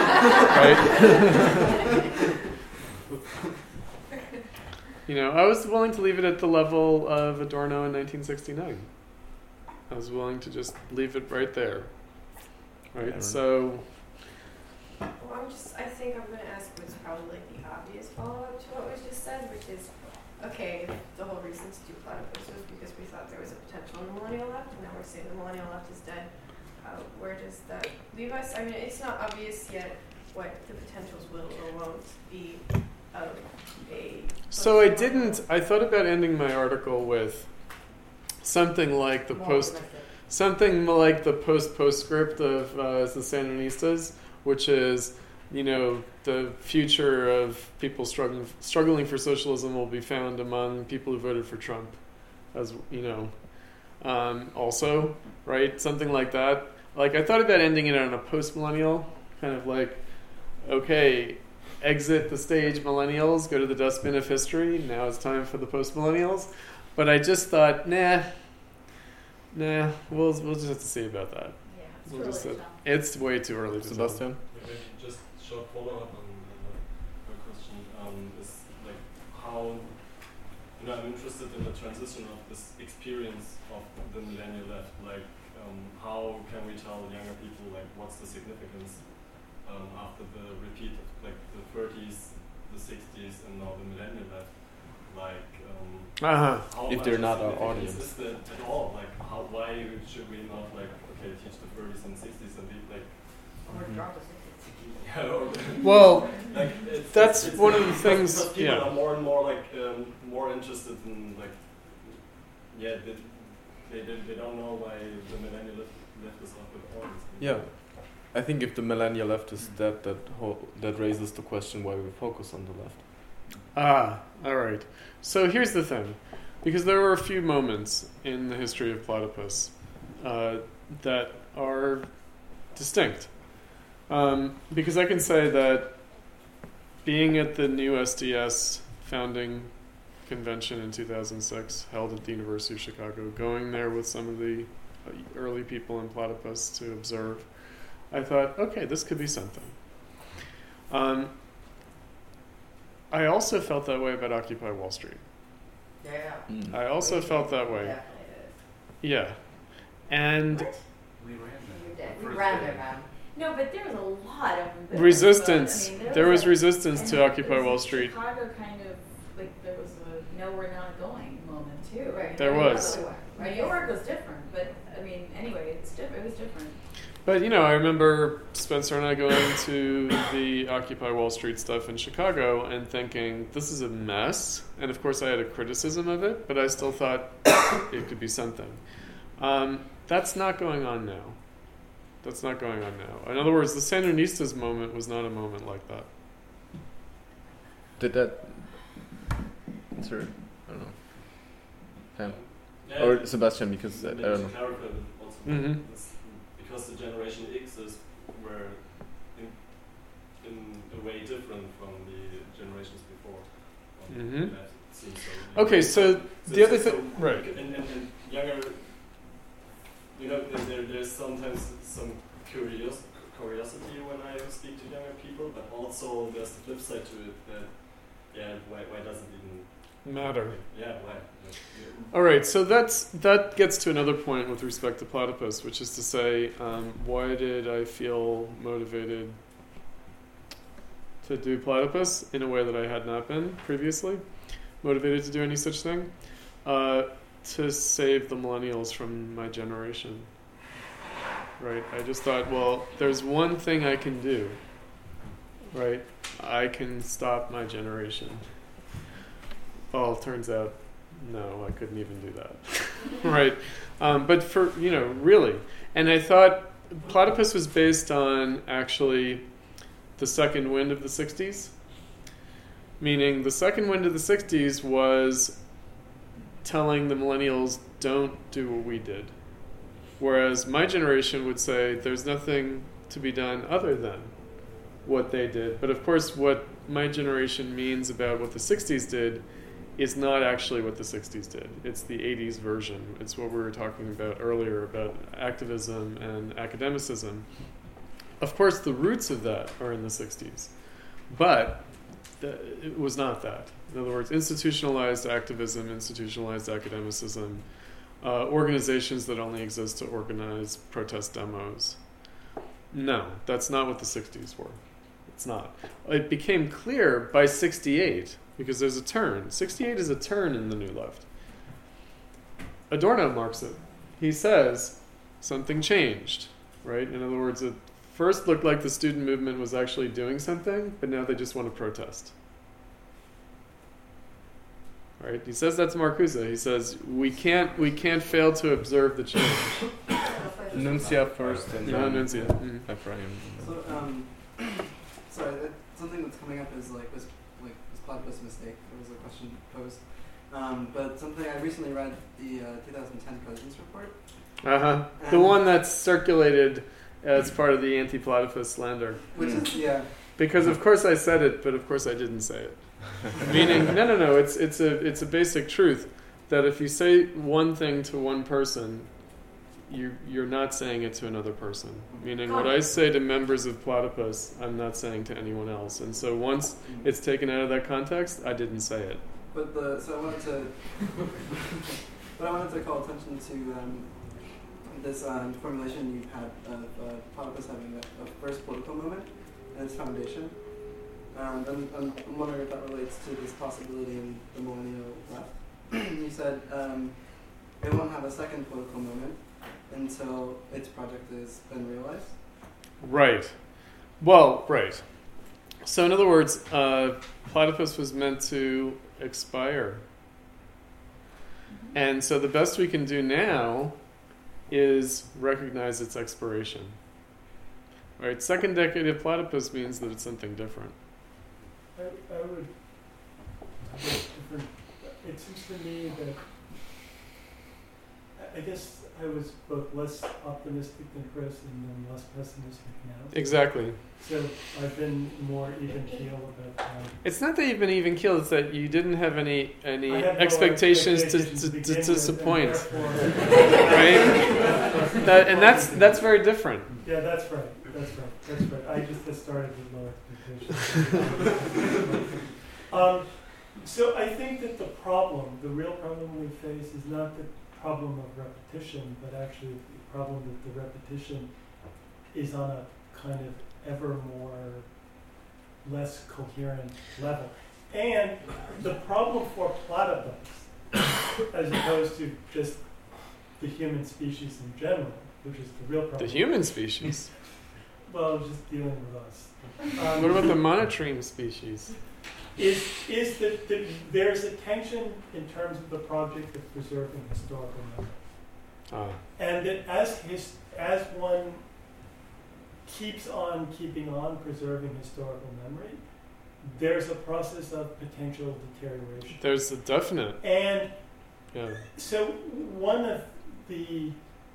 level, right? You know, I was willing to leave it at the level of Adorno in nineteen sixty-nine. I was willing to just leave it right there, right? Aaron? So, Well, I'm just, I think I'm going to ask what's probably like the obvious follow-up to what was just said, which is, okay, the whole reason to do Platypus was because we thought there was a potential in the millennial left, and now we're saying the millennial left is dead. Uh, where does that leave us? I mean, it's not obvious yet what the potentials will or won't be of a... so I didn't. I thought about ending my article with something like the More post, optimistic. something like the post postscript of uh, the Sandinistas, which is, you know, the future of people struggling struggling for socialism will be found among people who voted for Trump, as you know. Um, also, right, something like that. Like I thought about ending it on a post-millennial, kind of like, okay, exit the stage millennials, go to the dustbin of history. Now it's time for the post-millennials. But I just thought, nah, nah, we'll we'll just have to see about that. Yeah, it's We'll really just, tough. it's way too early to tell. Sebastian? Maybe just short follow-up on uh, your question um, is like how, you know, I'm interested in the transition of this experience of the millennial left. Like, um, how can we tell younger people like what's the significance um, after the repeat of like the thirties, the sixties, and now the millennial left? Like, um, Uh-huh. how If much they're not our significance audience. is that at all? Like, how? Why should we not like okay teach the thirties and sixties and be like Or Mhm. drop a sixty. yeah, or Well, like it's that's It's one like- of the because- things. Because people Yeah. are more and more like um, more interested in like yeah they, they they they don't know why the millennial left, left is up with all this. Yeah, I think if the millennial left is dead, that whole, that raises the question why we focus on the left. Ah, all right. So here's the thing, because there were a few moments in the history of Platypus uh, that are distinct. Um, because I can say that being at the new S D S founding convention in two thousand six, held at the University of Chicago, going there with some of the early people in Platypus to observe, I thought, okay, this could be something. Um, I also felt that way about Occupy Wall Street. Yeah. Mm. I also We felt did. that way. Definitely Yeah. And did. We ran We there. did. We ran there, man. No, but there was a lot of them. resistance. I mean, There was a- resistance and to it Occupy was Wall Street. Chicago kind of, like, there was a no, we're not going moment, too. Right. There I mean, was. everywhere. New York was different, but, I mean, anyway, it's different. It was different. But, you know, I remember Spencer and I going to the Occupy Wall Street stuff in Chicago and thinking, this is a mess. And, of course, I had a criticism of it, but I still thought it could be something. Um, that's not going on now. That's not going on now. In other words, the Sandinistas moment was not a moment like that. Did that? Sorry, I don't know. Pam Yeah, or Sebastian, because I, I maybe don't to know. clarify also, Mhm. this- because the Generation X is were in, in a way different from the generations before. On the Mhm. left, it seems so. Okay, so the other so- thing, right? And, and, and younger, you know, there, there, there's sometimes some curious, curiosity when I speak to younger people, but also there's the flip side to it that, yeah, why, why does it even Matter. Yeah, why? Yeah. All right, so that's that gets to another point with respect to Platypus, which is to say, um, why did I feel motivated to do Platypus in a way that I had not been previously motivated to do any such thing? Uh, to save the millennials from my generation. Right? I just thought, well, there's one thing I can do. Right? I can stop my generation. Well, it turns out, no, I couldn't even do that. Right? Um, but for, you know, really. And I thought Platypus was based on actually the second wind of the sixties. Meaning the second wind of the sixties was telling the millennials, don't do what we did. Whereas my generation would say, there's nothing to be done other than what they did. But of course, what my generation means about what the sixties did is not actually what the sixties did. It's the eighties version. It's what we were talking about earlier about activism and academicism. Of course, the roots of that are in the sixties. But th- it was not that. In other words, institutionalized activism, institutionalized academicism, uh, organizations that only exist to organize protest demos. No, that's not what the sixties were. It's not. It became clear by sixty-eight, because there's a turn. sixty-eight is a turn in the New Left. Adorno marks it. He says something changed, right? In other words, it first looked like the student movement was actually doing something, but now they just want to protest. Right? He says that to Marcuse. He says, we can't we can't fail to observe the change. Nuncia first and Yeah, then Nuncia. Mhm. Ephraim. So, um, sorry, that, something that's coming up is like, was like was Platypus a mistake? There was a question posed. Um, but something I recently read the uh, two thousand ten President's Report. Uh-huh. The And- one that's circulated as part of the anti-platypus slander. Which is, yeah. Because of course I said it, but of course I didn't say it. Meaning, no, no, no. It's it's a it's a basic truth that if you say one thing to one person, you you're not saying it to another person. Meaning, what I say to members of Platypus, I'm not saying to anyone else. And so once it's taken out of that context, I didn't say it. But the so I wanted to, but I wanted to call attention to um, this um, formulation you had of uh, Platypus having a, a first political moment and its foundation. Um, and, and I'm wondering if that relates to this possibility in the millennial left. You said um, it won't have a second political moment until its project has been realized. Right. Well, right. So in other words, uh, platypus was meant to expire. And so the best we can do now is recognize its expiration. Right? Second decade of platypus means that it's something different. I, I would, different, it seems to me that, I- I guess I was both less optimistic than Chris and then less pessimistic now. Exactly. So I've been more even keel about um, It's not that you've been even keeled, it's that you didn't have any any I have no expectations, expectations to, to to, begin to with, and disappoint. therefore- Right? That, and that's that's very different. Yeah, that's right. That's right. That's right. I just had started with low expectations. um, so I think that the problem, the real problem we face, is not the problem of repetition, but actually the problem that the repetition is on a kind of ever more less coherent level. And the problem for platypus, as opposed to just the human species in general, which is the real problem. The human species. Well, just dealing with us. Um, What about the monotreme species? Is is that, that there's a tension in terms of the project of preserving historical memory, Ah. and that as his as one keeps on keeping on preserving historical memory, there's a process of potential deterioration. There's a definite. And yeah. so one of the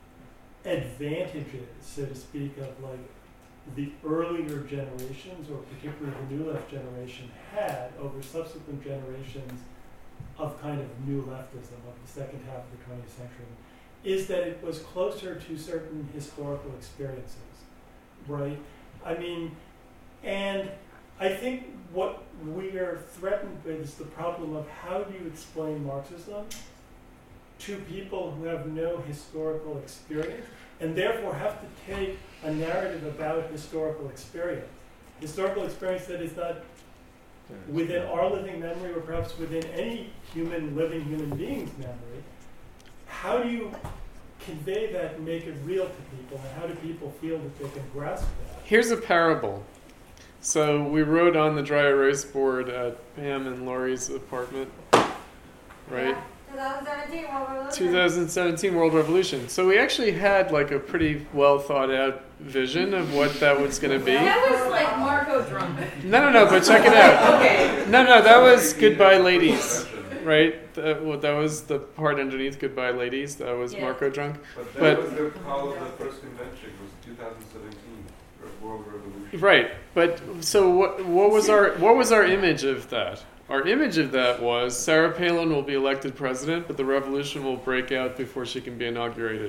advantages, so to speak, of like the earlier generations, or particularly the New Left generation, had over subsequent generations of kind of New Leftism of the second half of the twentieth century, is that it was closer to certain historical experiences, right? I mean, and I think what we are threatened with is the problem of how do you explain Marxism to people who have no historical experience, and therefore have to take a narrative about historical experience. Historical experience that is not within our living memory, or perhaps within any human, living human being's memory. How do you convey that and make it real to people, and how do people feel that they can grasp that? Here's a parable. So we wrote on the dry erase board at Pam and Laurie's apartment, right? Yeah, twenty seventeen World Revolution. twenty seventeen World Revolution. So we actually had like a pretty well thought out vision of what that was going to be. That was like Marco drunk. No, no, no, but check it out. Okay. No, no, that was Goodbye Ladies, right? That, well, that was the part underneath Goodbye Ladies. That was Yeah. Marco drunk. But that But- was the call of the first convention, was two thousand seventeen, World Revolution. Right, but so what? What was our what was our image of that? Our image of that was Sarah Palin will be elected president, but the revolution will break out before she can be inaugurated.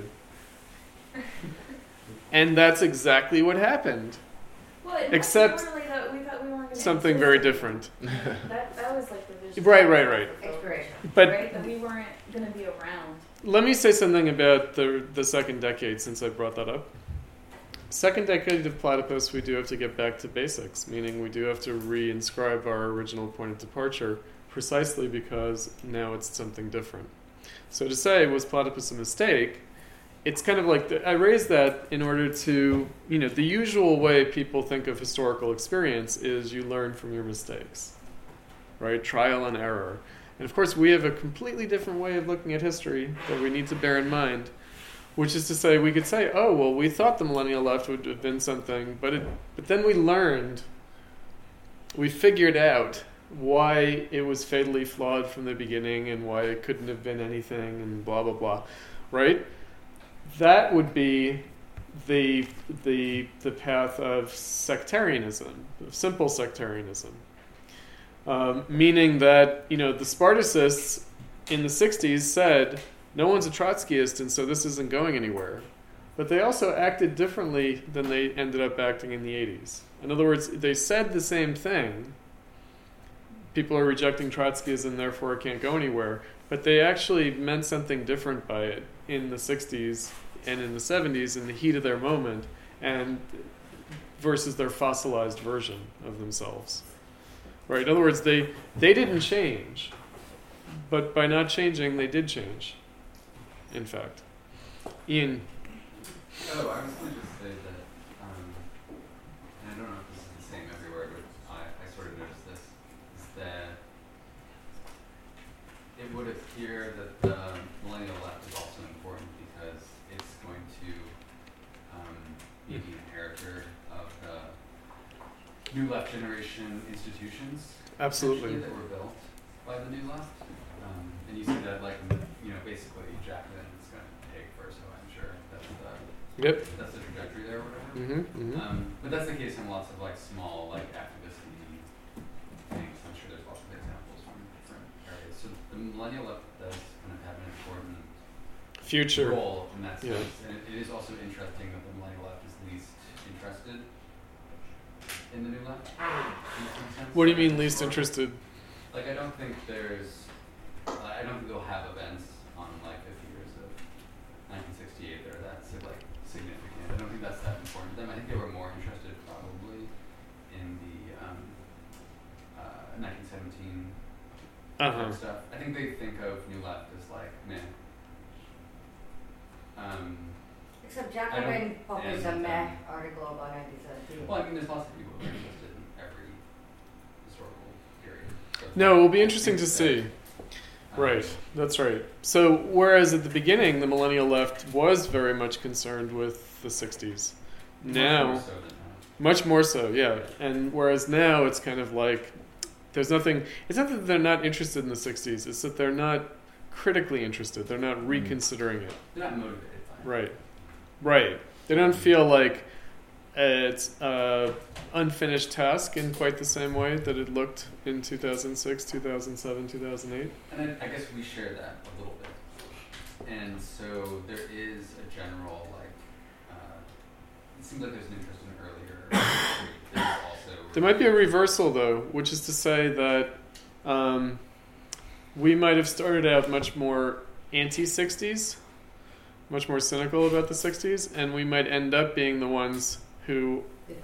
And that's exactly what happened. Well, it Except wasn't really that we thought we weren't gonna something exist. very different. That that was like the vision. Right, right, right. Expiration. But right, that we weren't gonna be around. let me say something about the the second decade, since I brought that up. Second decade of platypus, we do have to get back to basics, meaning we do have to reinscribe our original point of departure, precisely because now it's something different. So to say, was platypus a mistake? It's kind of like, the, I raised that in order to, you know, the usual way people think of historical experience is you learn from your mistakes, right? Trial and error. And of course, we have a completely different way of looking at history that we need to bear in mind. Which is to say, we could say, oh, well, we thought the millennial left would have been something, but it, but then we learned, we figured out why it was fatally flawed from the beginning and why it couldn't have been anything and blah, blah, blah, right? That would be the, the, the path of sectarianism, of simple sectarianism. Um, meaning that, you know, the Spartacists in the sixties said, no one's a Trotskyist, and so this isn't going anywhere. But they also acted differently than they ended up acting in the eighties. In other words, they said the same thing. People are rejecting Trotskyism, therefore it can't go anywhere. But they actually meant something different by it in the sixties and in the seventies in the heat of their moment, and versus their fossilized version of themselves. Right? In other words, they, they didn't change. But by not changing, they did change. In fact. Ian. Oh, I was going to just say that, um, and I don't know if this is the same everywhere, but I, new left generation institutions Absolutely. that were built by the new left. Um, and you see that, like, in the, you know, basically Jacobin is going to take first, so I'm sure that's the, Yep. that's the trajectory there or whatever. Mm-hmm, mm-hmm. Um, but that's the case in lots of, like, small, like, activist-y things. I'm sure there's lots of examples from different areas. So the millennial left does kind of have an important Future. role in that sense. Yeah. And it, it is also interesting that the millennial left is least interested in the new left. In some sense. What do you mean least interested? Like, I don't think there's, uh, I don't think they'll have events on like fifty years of nineteen sixty-eight that are that si- like significant. I don't think that's that important to them. I think they were more interested probably in the um, uh, nineteen seventeen Uh-huh. stuff. I think they think of New Left as like, man. Um, Except I don't- Jacobin published a and, meh um, article about nineteen seventeen. Well, I mean, there's lots of people who are interested in every historical period. So No, it will be I interesting think to that, see. um, Right, that's right. So, whereas at the beginning, the millennial left was very much concerned with the sixties. much Now, more so than now. much more so, yeah. And whereas now it's kind of like, there's nothing, it's not that they're not interested in the sixties, it's that they're not critically interested. They're not reconsidering it. They're not motivated by it. Right, right. They don't feel like it's an unfinished task in quite the same way that it looked in two thousand six, two thousand seven, two thousand eight. And I, I guess we share that a little bit. And so there is a general, like, uh, it seems like there's an interest in earlier. There's also There might be a reversal, though, which is to say that um, we might have started out much more anti-sixties, much more cynical about the sixties, and we might end up being the ones who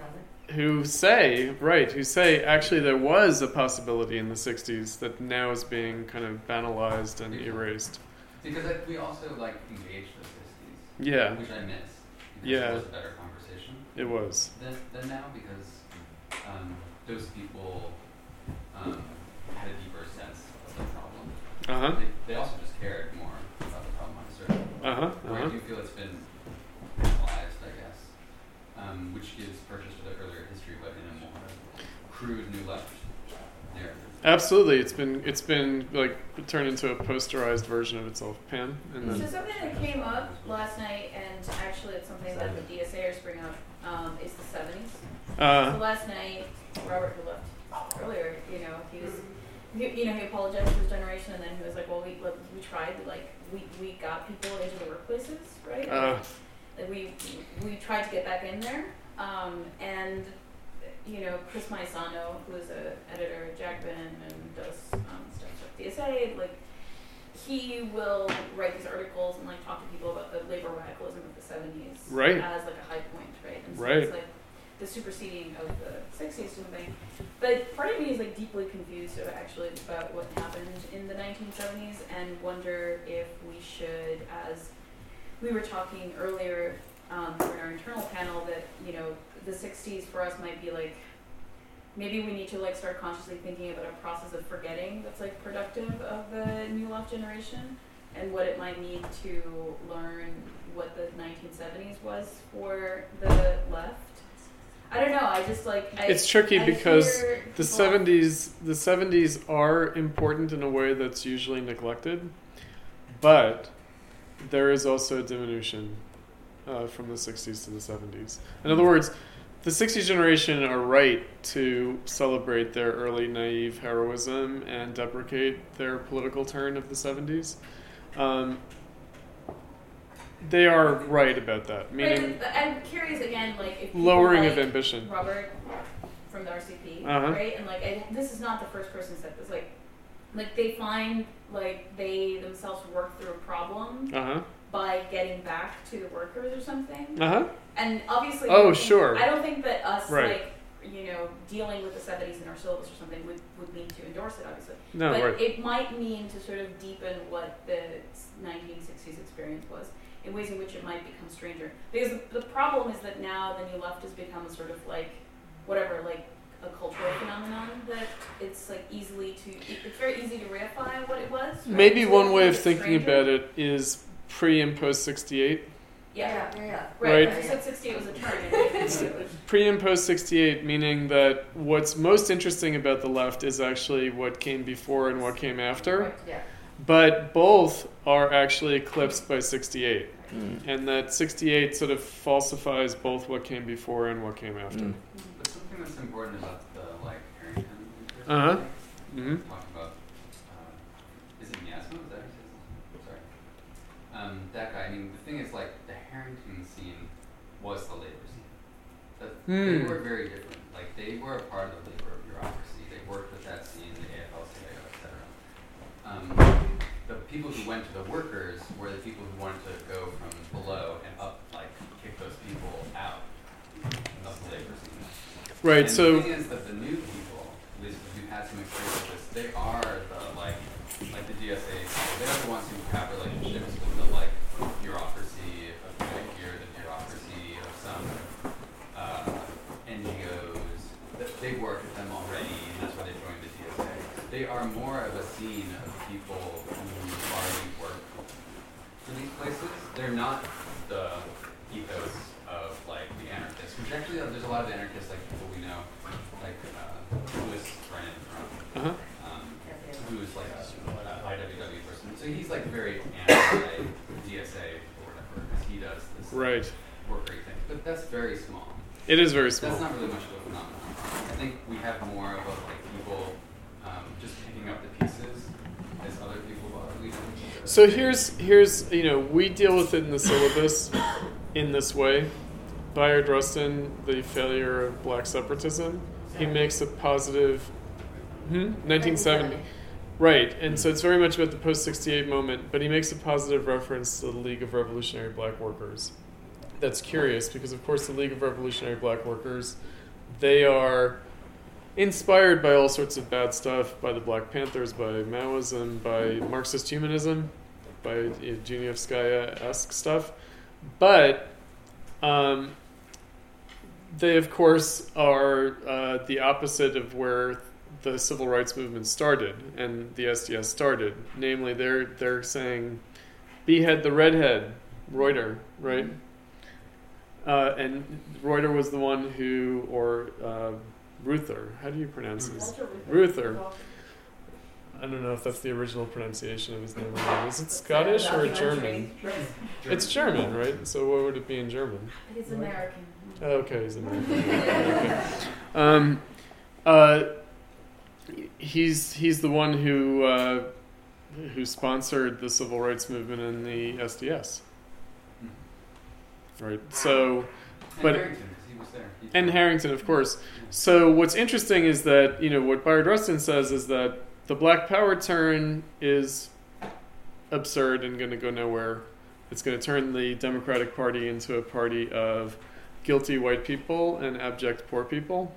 who say, right, who say, actually there was a possibility in the sixties that now is being kind of banalized and erased. Because like, we also like engaged the sixties. Yeah. Which I miss. Because Yeah. it was a better conversation. It was. Than, than now because um, those people um, had a deeper sense of the problem. Uh-huh. They, they also just cared more about the problem on a certain level. Uh-huh, Where uh-huh. I do feel it's been analyzed, I guess, um, which gives purchase to the earlier history, but in a more crude new left narrative. Absolutely, it's been it's been like turned into a posterized version of itself. Pam, and So then something that came up last night, and actually it's something that the D S A'ers bring up, um, is the seventies. Uh. So last night, Robert, who left earlier, you know, he was, he, you know, he apologized to his generation, and then he was like, well, we like, we tried, like, we, we got people into the workplaces, right? Uh. Like, we we tried to get back in there, um, and you know, Chris Maisano, who is an editor at Jacobin and does um, stuff at D S A, like, he will write these articles and like talk to people about the labor radicalism of the seventies Right. as like a high point, right? And so Right. it's like the superseding of the sixties or something. But part of me is like deeply confused about actually about what happened in the nineteen seventies and wonder if we should, as we were talking earlier um, in our internal panel, that, you know, the sixties for us might be like, maybe we need to like start consciously thinking about a process of forgetting that's like productive of the new left generation and what it might mean to learn what the nineteen seventies was for the left. I don't know, I just like I, it's tricky I because hear the people- seventies the seventies are important in a way that's usually neglected, but there is also a diminution uh, from the sixties to the seventies. In other words, the sixties generation are right to celebrate their early naive heroism and deprecate their political turn of the seventies. Um, they are right about that, meaning Right, I'm curious again, like if people lowering like of ambition. Robert from the R C P, Uh-huh. right? And like, I, this is not the first person said this. Like, like they find like they themselves work through a problem Uh-huh. by getting back to the workers or something. Uh-huh. And obviously, Oh, I don't think- sure. I don't think that us Right. like you know dealing with the seventies in our syllabus or something would would mean to endorse it, obviously. No, but right. it might mean to sort of deepen what the nineteen sixties experience was in ways in which it might become stranger. Because the, the problem is that now the new left has become a sort of like, whatever, like a cultural phenomenon that it's like easily to, it's very easy to reify what it was. Right? Maybe So one it's way a of bit thinking stranger. about it is pre and post sixty-eight. Yeah. Yeah, yeah, Right. Right. You said sixty-eight was a turn. And Pre and post sixty-eight, meaning that what's most interesting about the left is actually what came before and what came after. Right, yeah. But both are actually eclipsed by sixty-eight. Mm. And that sixty-eight sort of falsifies both what came before and what came after. Mm. But something that's important about the like Harrington. Uh-huh. thing, Mm-hmm. Talk about uh, is it Miasma? Is that his name? Sorry. Um, that guy. I mean, the thing is, like, the Harrington scene was the labor scene. That They Hmm. were very different. Like, they were a part of the labor bureaucracy. They worked with that scene, the A F L C I O, et cetera. Um, the people who went to the workers were the people who wanted to go from below and up, like, kick those people out of the labor scene. Right, And so- the thing is that the new people, at least who've had some experience with this, they are the, like, like the D S A people. They are the ones who have relationships with the, like, bureaucracy of Medicare, the bureaucracy of some uh, N G Os. That they work with them already, and that's why they joined the D S A. They are more of a scene of people who already work for these places. They're not the ethos of, like, the anarchists, which actually uh, there's a lot of anarchists, like people we know, like uh, Louis Brennan from, Uh-huh. um, who's like a, a I W W person. So he's like very anti-D S A or whatever, because he does this Right. workery thing. But that's very small. It is very small. That's not really much of a phenomenon. I think we have more of a, like, people um, just picking up the pieces as other people are leading. So here's here's you know we deal with it in the syllabus in this way. Bayard Rustin, the failure of black separatism, he makes a positive. Hmm? nineteen seventy. Right, and so it's very much about the post sixty-eight moment, but he makes a positive reference to the League of Revolutionary Black Workers. That's curious because, of course, the League of Revolutionary Black Workers, they are inspired by all sorts of bad stuff, by the Black Panthers, by Maoism, by Marxist humanism, by uh, Junievskaya-esque stuff. But um, they, of course, are uh, the opposite of where the civil rights movement started and the S D S started. Namely, they're they're saying, behead the redhead, Reuter, right? Uh, and Reuter was the one who, or uh, Reuther, how do you pronounce this? Reuther. I don't know if that's the original pronunciation of his name. Is it Scottish or German? It's German, right? So what would it be in German? He's American. Oh, okay, he's American. Okay. Um, uh, he's he's the one who uh, who sponsored the civil rights movement in the S D S. Right. So, but and Harrington, 'cause he was there. He and Harrington, of course. So what's interesting is that, you know, what Bayard Rustin says is that the Black Power turn is absurd and going to go nowhere. It's going to turn the Democratic Party into a party of guilty white people and abject poor people,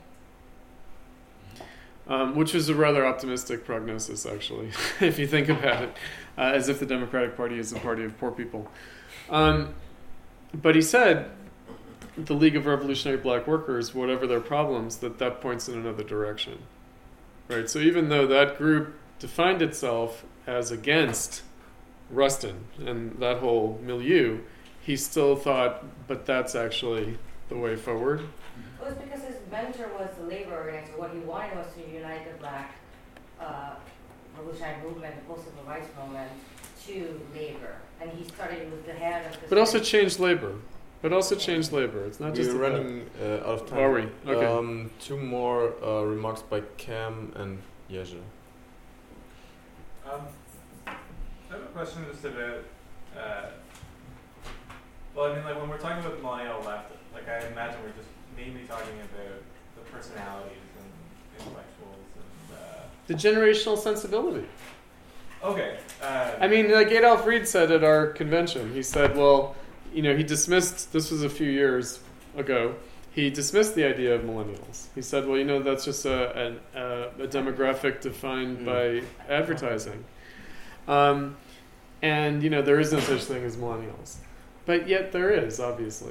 um, which is a rather optimistic prognosis, actually, if you think about it, uh, as if the Democratic Party is a party of poor people. Um, but he said the League of Revolutionary Black Workers, whatever their problems, that that points in another direction. Right? So even though that group defined itself as against Rustin and that whole milieu, he still thought, but that's actually the way forward. Well, it's because his mentor was the labor organizer. What he wanted was to unite the black uh, revolutionary movement, the post-civil rights movement, to labor. And he started with the head of the... But also changed labor. But also changed labor. It's not just We're about- running uh, out of time. Are we? Okay. Um, two more uh, remarks by Cam and Jerzy. Um, I have a question just about, uh, well, I mean, like, when we're talking about the millennial left, like, I imagine we're just mainly talking about the personalities and intellectuals and, uh, The generational sensibility. okay. Uh, I mean, like Adolf Reed said at our convention, he said, well, you know, he dismissed, this was a few years ago, he dismissed the idea of millennials. He said, well, you know, that's just a, a, a demographic defined Mm. by advertising. Um, and, you know, there is no such thing as millennials. But yet there is, obviously.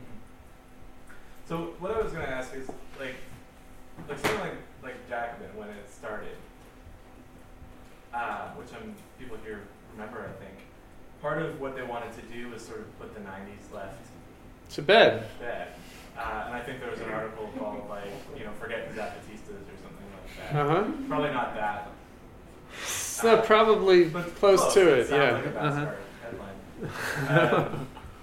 So what I was going to ask is, like, like something like like Jacobin when it started, uh, which um, people here remember, I think. part of what they wanted to do was sort of put the nineties left to bed. to bed. Uh, and I think there was an article called like, you know, forget the Zapatistas or something like that. Uh-huh. Probably not that. So Uh, probably but close, close. to It it, sounds yeah. like a uh-huh. Bhaskar headline. Um,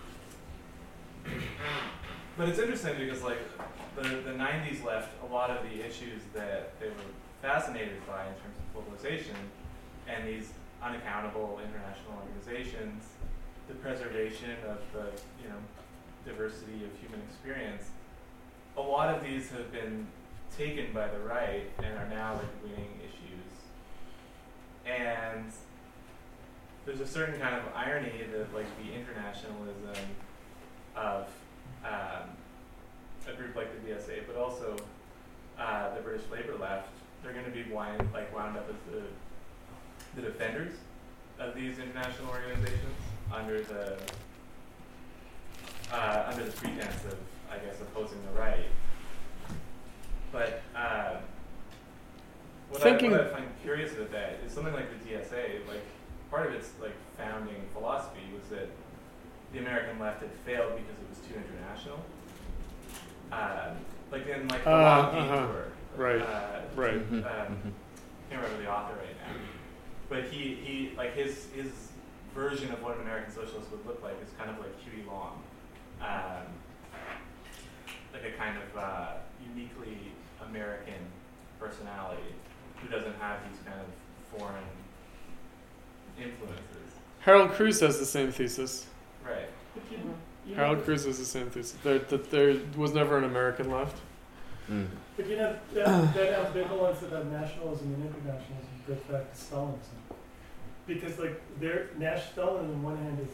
but it's interesting because like the, the nineties left a lot of the issues that they were fascinated by in terms of globalization and these unaccountable international organizations, the preservation of the, you know, diversity of human experience. A lot of these have been taken by the right and are now like winning issues. And there's a certain kind of irony that like the internationalism of um, a group like the D S A, but also uh, the British Labour left, they're going to be wind, like wound up as the the defenders of these international organizations under the uh, under the pretense of, I guess, opposing the right. But uh, what, Thinking I, what I find curious about that is something like the D S A. Like part of its like founding philosophy was that the American left had failed because it was too international. Uh, like in like the Uh, Long uh-huh. Detour. Right. Uh, Right. Um, can't remember the author right now. But he, he like his his version of what an American socialist would look like is kind of like Huey Long, um, like a kind of uh, uniquely American personality who doesn't have these kind of foreign influences. Harold Cruz has the same thesis. Right. But you, you Harold know, Cruz has the same thesis. There, that there was never an American left. Mm. But you know, that, that ambivalence about nationalism and internationalism goes back to Stalinism. Because, like, their Nash Stalin on one hand is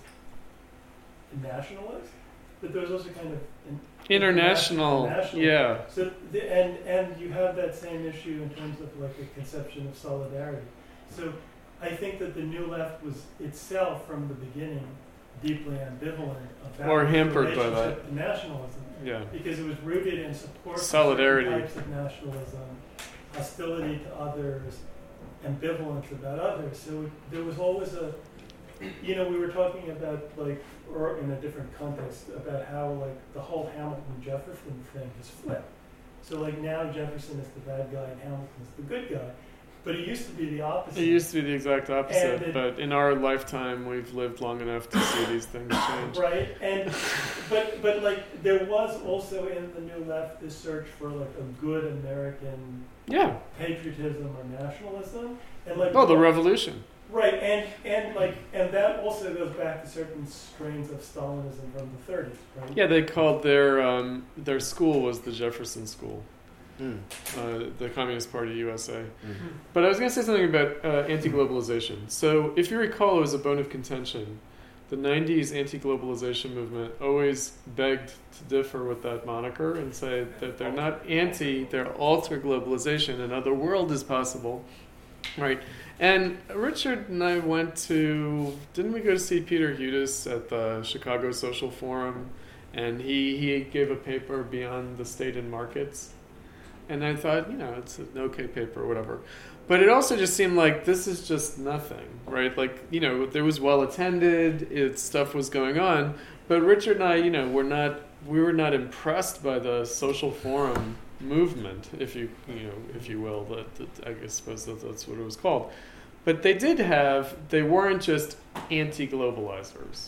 a nationalist, but there's also kind of an International, international. yeah. So, the, and and you have that same issue in terms of like a conception of solidarity. So, I think that the New Left was itself from the beginning deeply ambivalent about Or its hampered by relationship that. to nationalism. Yeah. Because it was rooted in support for Solidarity. certain types of nationalism, hostility to others, ambivalence about others. So there was always a, you know, we were talking about like, or in a different context, about how like the whole Hamilton-Jefferson thing has flipped. So like now Jefferson is the bad guy and Hamilton is the good guy. But it used to be the opposite. It used to be the exact opposite, And it- but in our lifetime, we've lived long enough to see these things change. Right, and but but like there was also in the New Left this search for like a good American Yeah. patriotism or nationalism, and like Oh, the revolution. right, and and like and that also goes back to certain strains of Stalinism from the thirties, right? Yeah, they called their um, their school was the Jefferson School, Mm. uh, the Communist Party U S A. Mm. But I was going to say something about uh, anti-globalization. So if you recall, it was a bone of contention. The nineties anti-globalization movement always begged to differ with that moniker and say that they're not anti, they're alter globalization. Another world is possible, right? And Richard and I went to, didn't we go to see Peter Hudis at the Chicago Social Forum? And he, he gave a paper, Beyond the State and Markets. And I thought, you know, it's an okay paper or whatever. But it also just seemed like this is just nothing, right? Like, you know, there was well attended, it, stuff was going on. But Richard and I, you know, were not, we were not impressed by the social forum movement, if you, you know, if you will. That, that I guess, suppose that that's what it was called. But they did have, they weren't just anti-globalizers.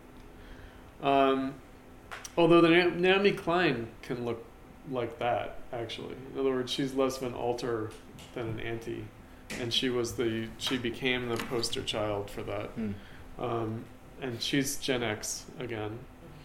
Um, although the Na- Naomi Klein can look like that, actually. In other words, she's less of an alter than an anti, and she was the she became the poster child for that. Mm. Um, and she's Gen X again.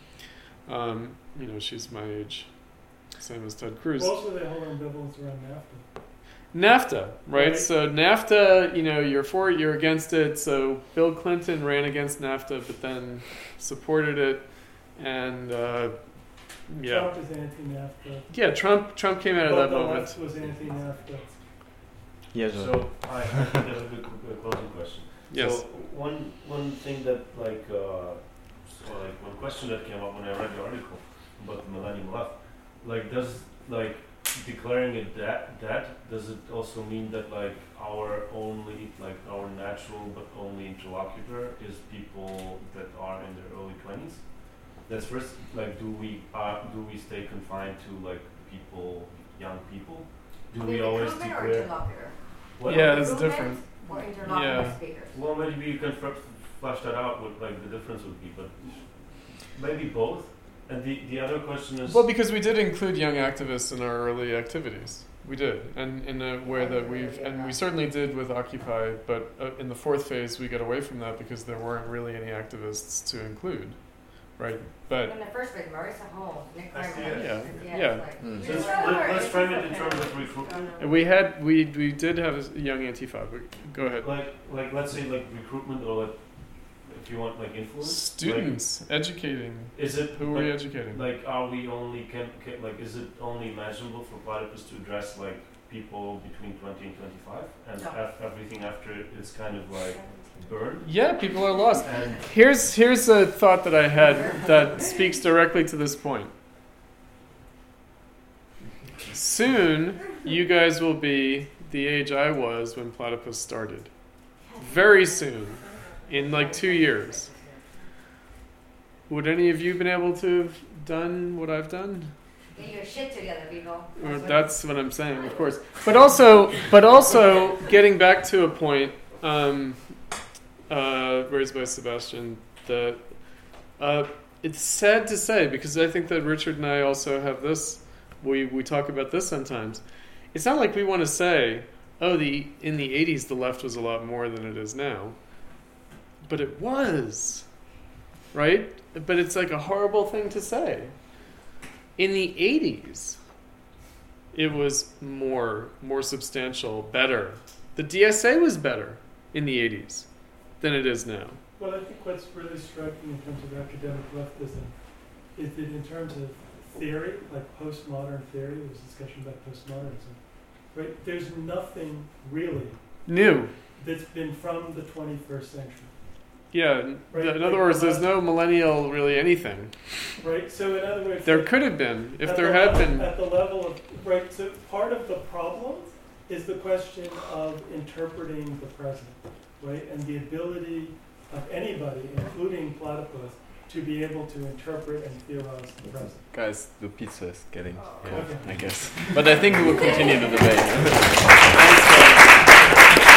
Um, you know, she's my age, same as Ted Cruz. Also, they hold ambivalence around NAFTA. NAFTA, right? Right. So NAFTA, you know, you're for it, you're against it. So Bill Clinton ran against NAFTA, but then supported it, and uh, yeah, Trump is anti-NAFTA. yeah, Trump Trump came out of But that the moment. left was anti-NAFTA. Yes. So I, I think that's a good uh, closing question. Yes. So one one thing that like uh, so like one question that came up when I read the article about the Millennium Left, like does like declaring it that dead, does it also mean that like our only like our natural but only interlocutor is people that are in their early twenties? That's first. Like, do we uh, do we stay confined to like people, young people? Do we always Recruitment or declare? interlocutor? What? Yeah, it's Recruitment different. Or interlocutor Yeah. speakers. Well, maybe you can fr- flesh that out what like the difference would be, but maybe both. And the the other question is Well, because we did include young activists in our early activities. We did, and in a way that we've, and we certainly did with Occupy, but uh, in the fourth phase we got away from that because there weren't really any activists to include, right? But In the first phase, Marissa Holmes, Nick I see Kramer, it. Yeah, yeah, yeah. it's like- Mm. So let's, let, let's frame it in terms of recruitment. and we had, we we did have a young Antifa. But go ahead. Like like let's say like recruitment or like if you want like influence. Students educating. Like, is it Who are like, we educating? Like, are we only can, can like is it only imaginable for Platypus to address like people between twenty and twenty-five, and No. af- everything after it is kind of like burned? Yeah, people are lost. And Here's here's a thought that I had that speaks directly to this point. Soon, you guys will be the age I was when Platypus started. Very soon, in like two years. Would any of you been able to have done what I've done? Get your shit together, people. Or what- that's what I'm saying, of course. But also, but also, getting back to a point um, uh, raised by Sebastian, that uh, it's sad to say, because I think that Richard and I also have this. We we talk about this sometimes. It's not like we want to say, "Oh, the in the eighties the left was a lot more than it is now," but it was, right? But it's like a horrible thing to say. In the eighties, it was more, more substantial, better. The D S A was better in the eighties than it is now. Well, I think what's really striking in terms of academic leftism is that in terms of theory, like postmodern theory, there's discussion about postmodernism, right? There's nothing really New. that's been from the twenty-first century. Yeah, in Right, in like other words, there's last- no millennial really anything. Right. So in other words, There like, could have been, if at there the had level- been. at the level of right. So part of the problem is the question of interpreting the present, right, and the ability of anybody, including Platypus, to be able to interpret and theorize the present. Guys, the pizza is getting Oh, here, okay. I guess. But I think we will continue the debate. Thanks,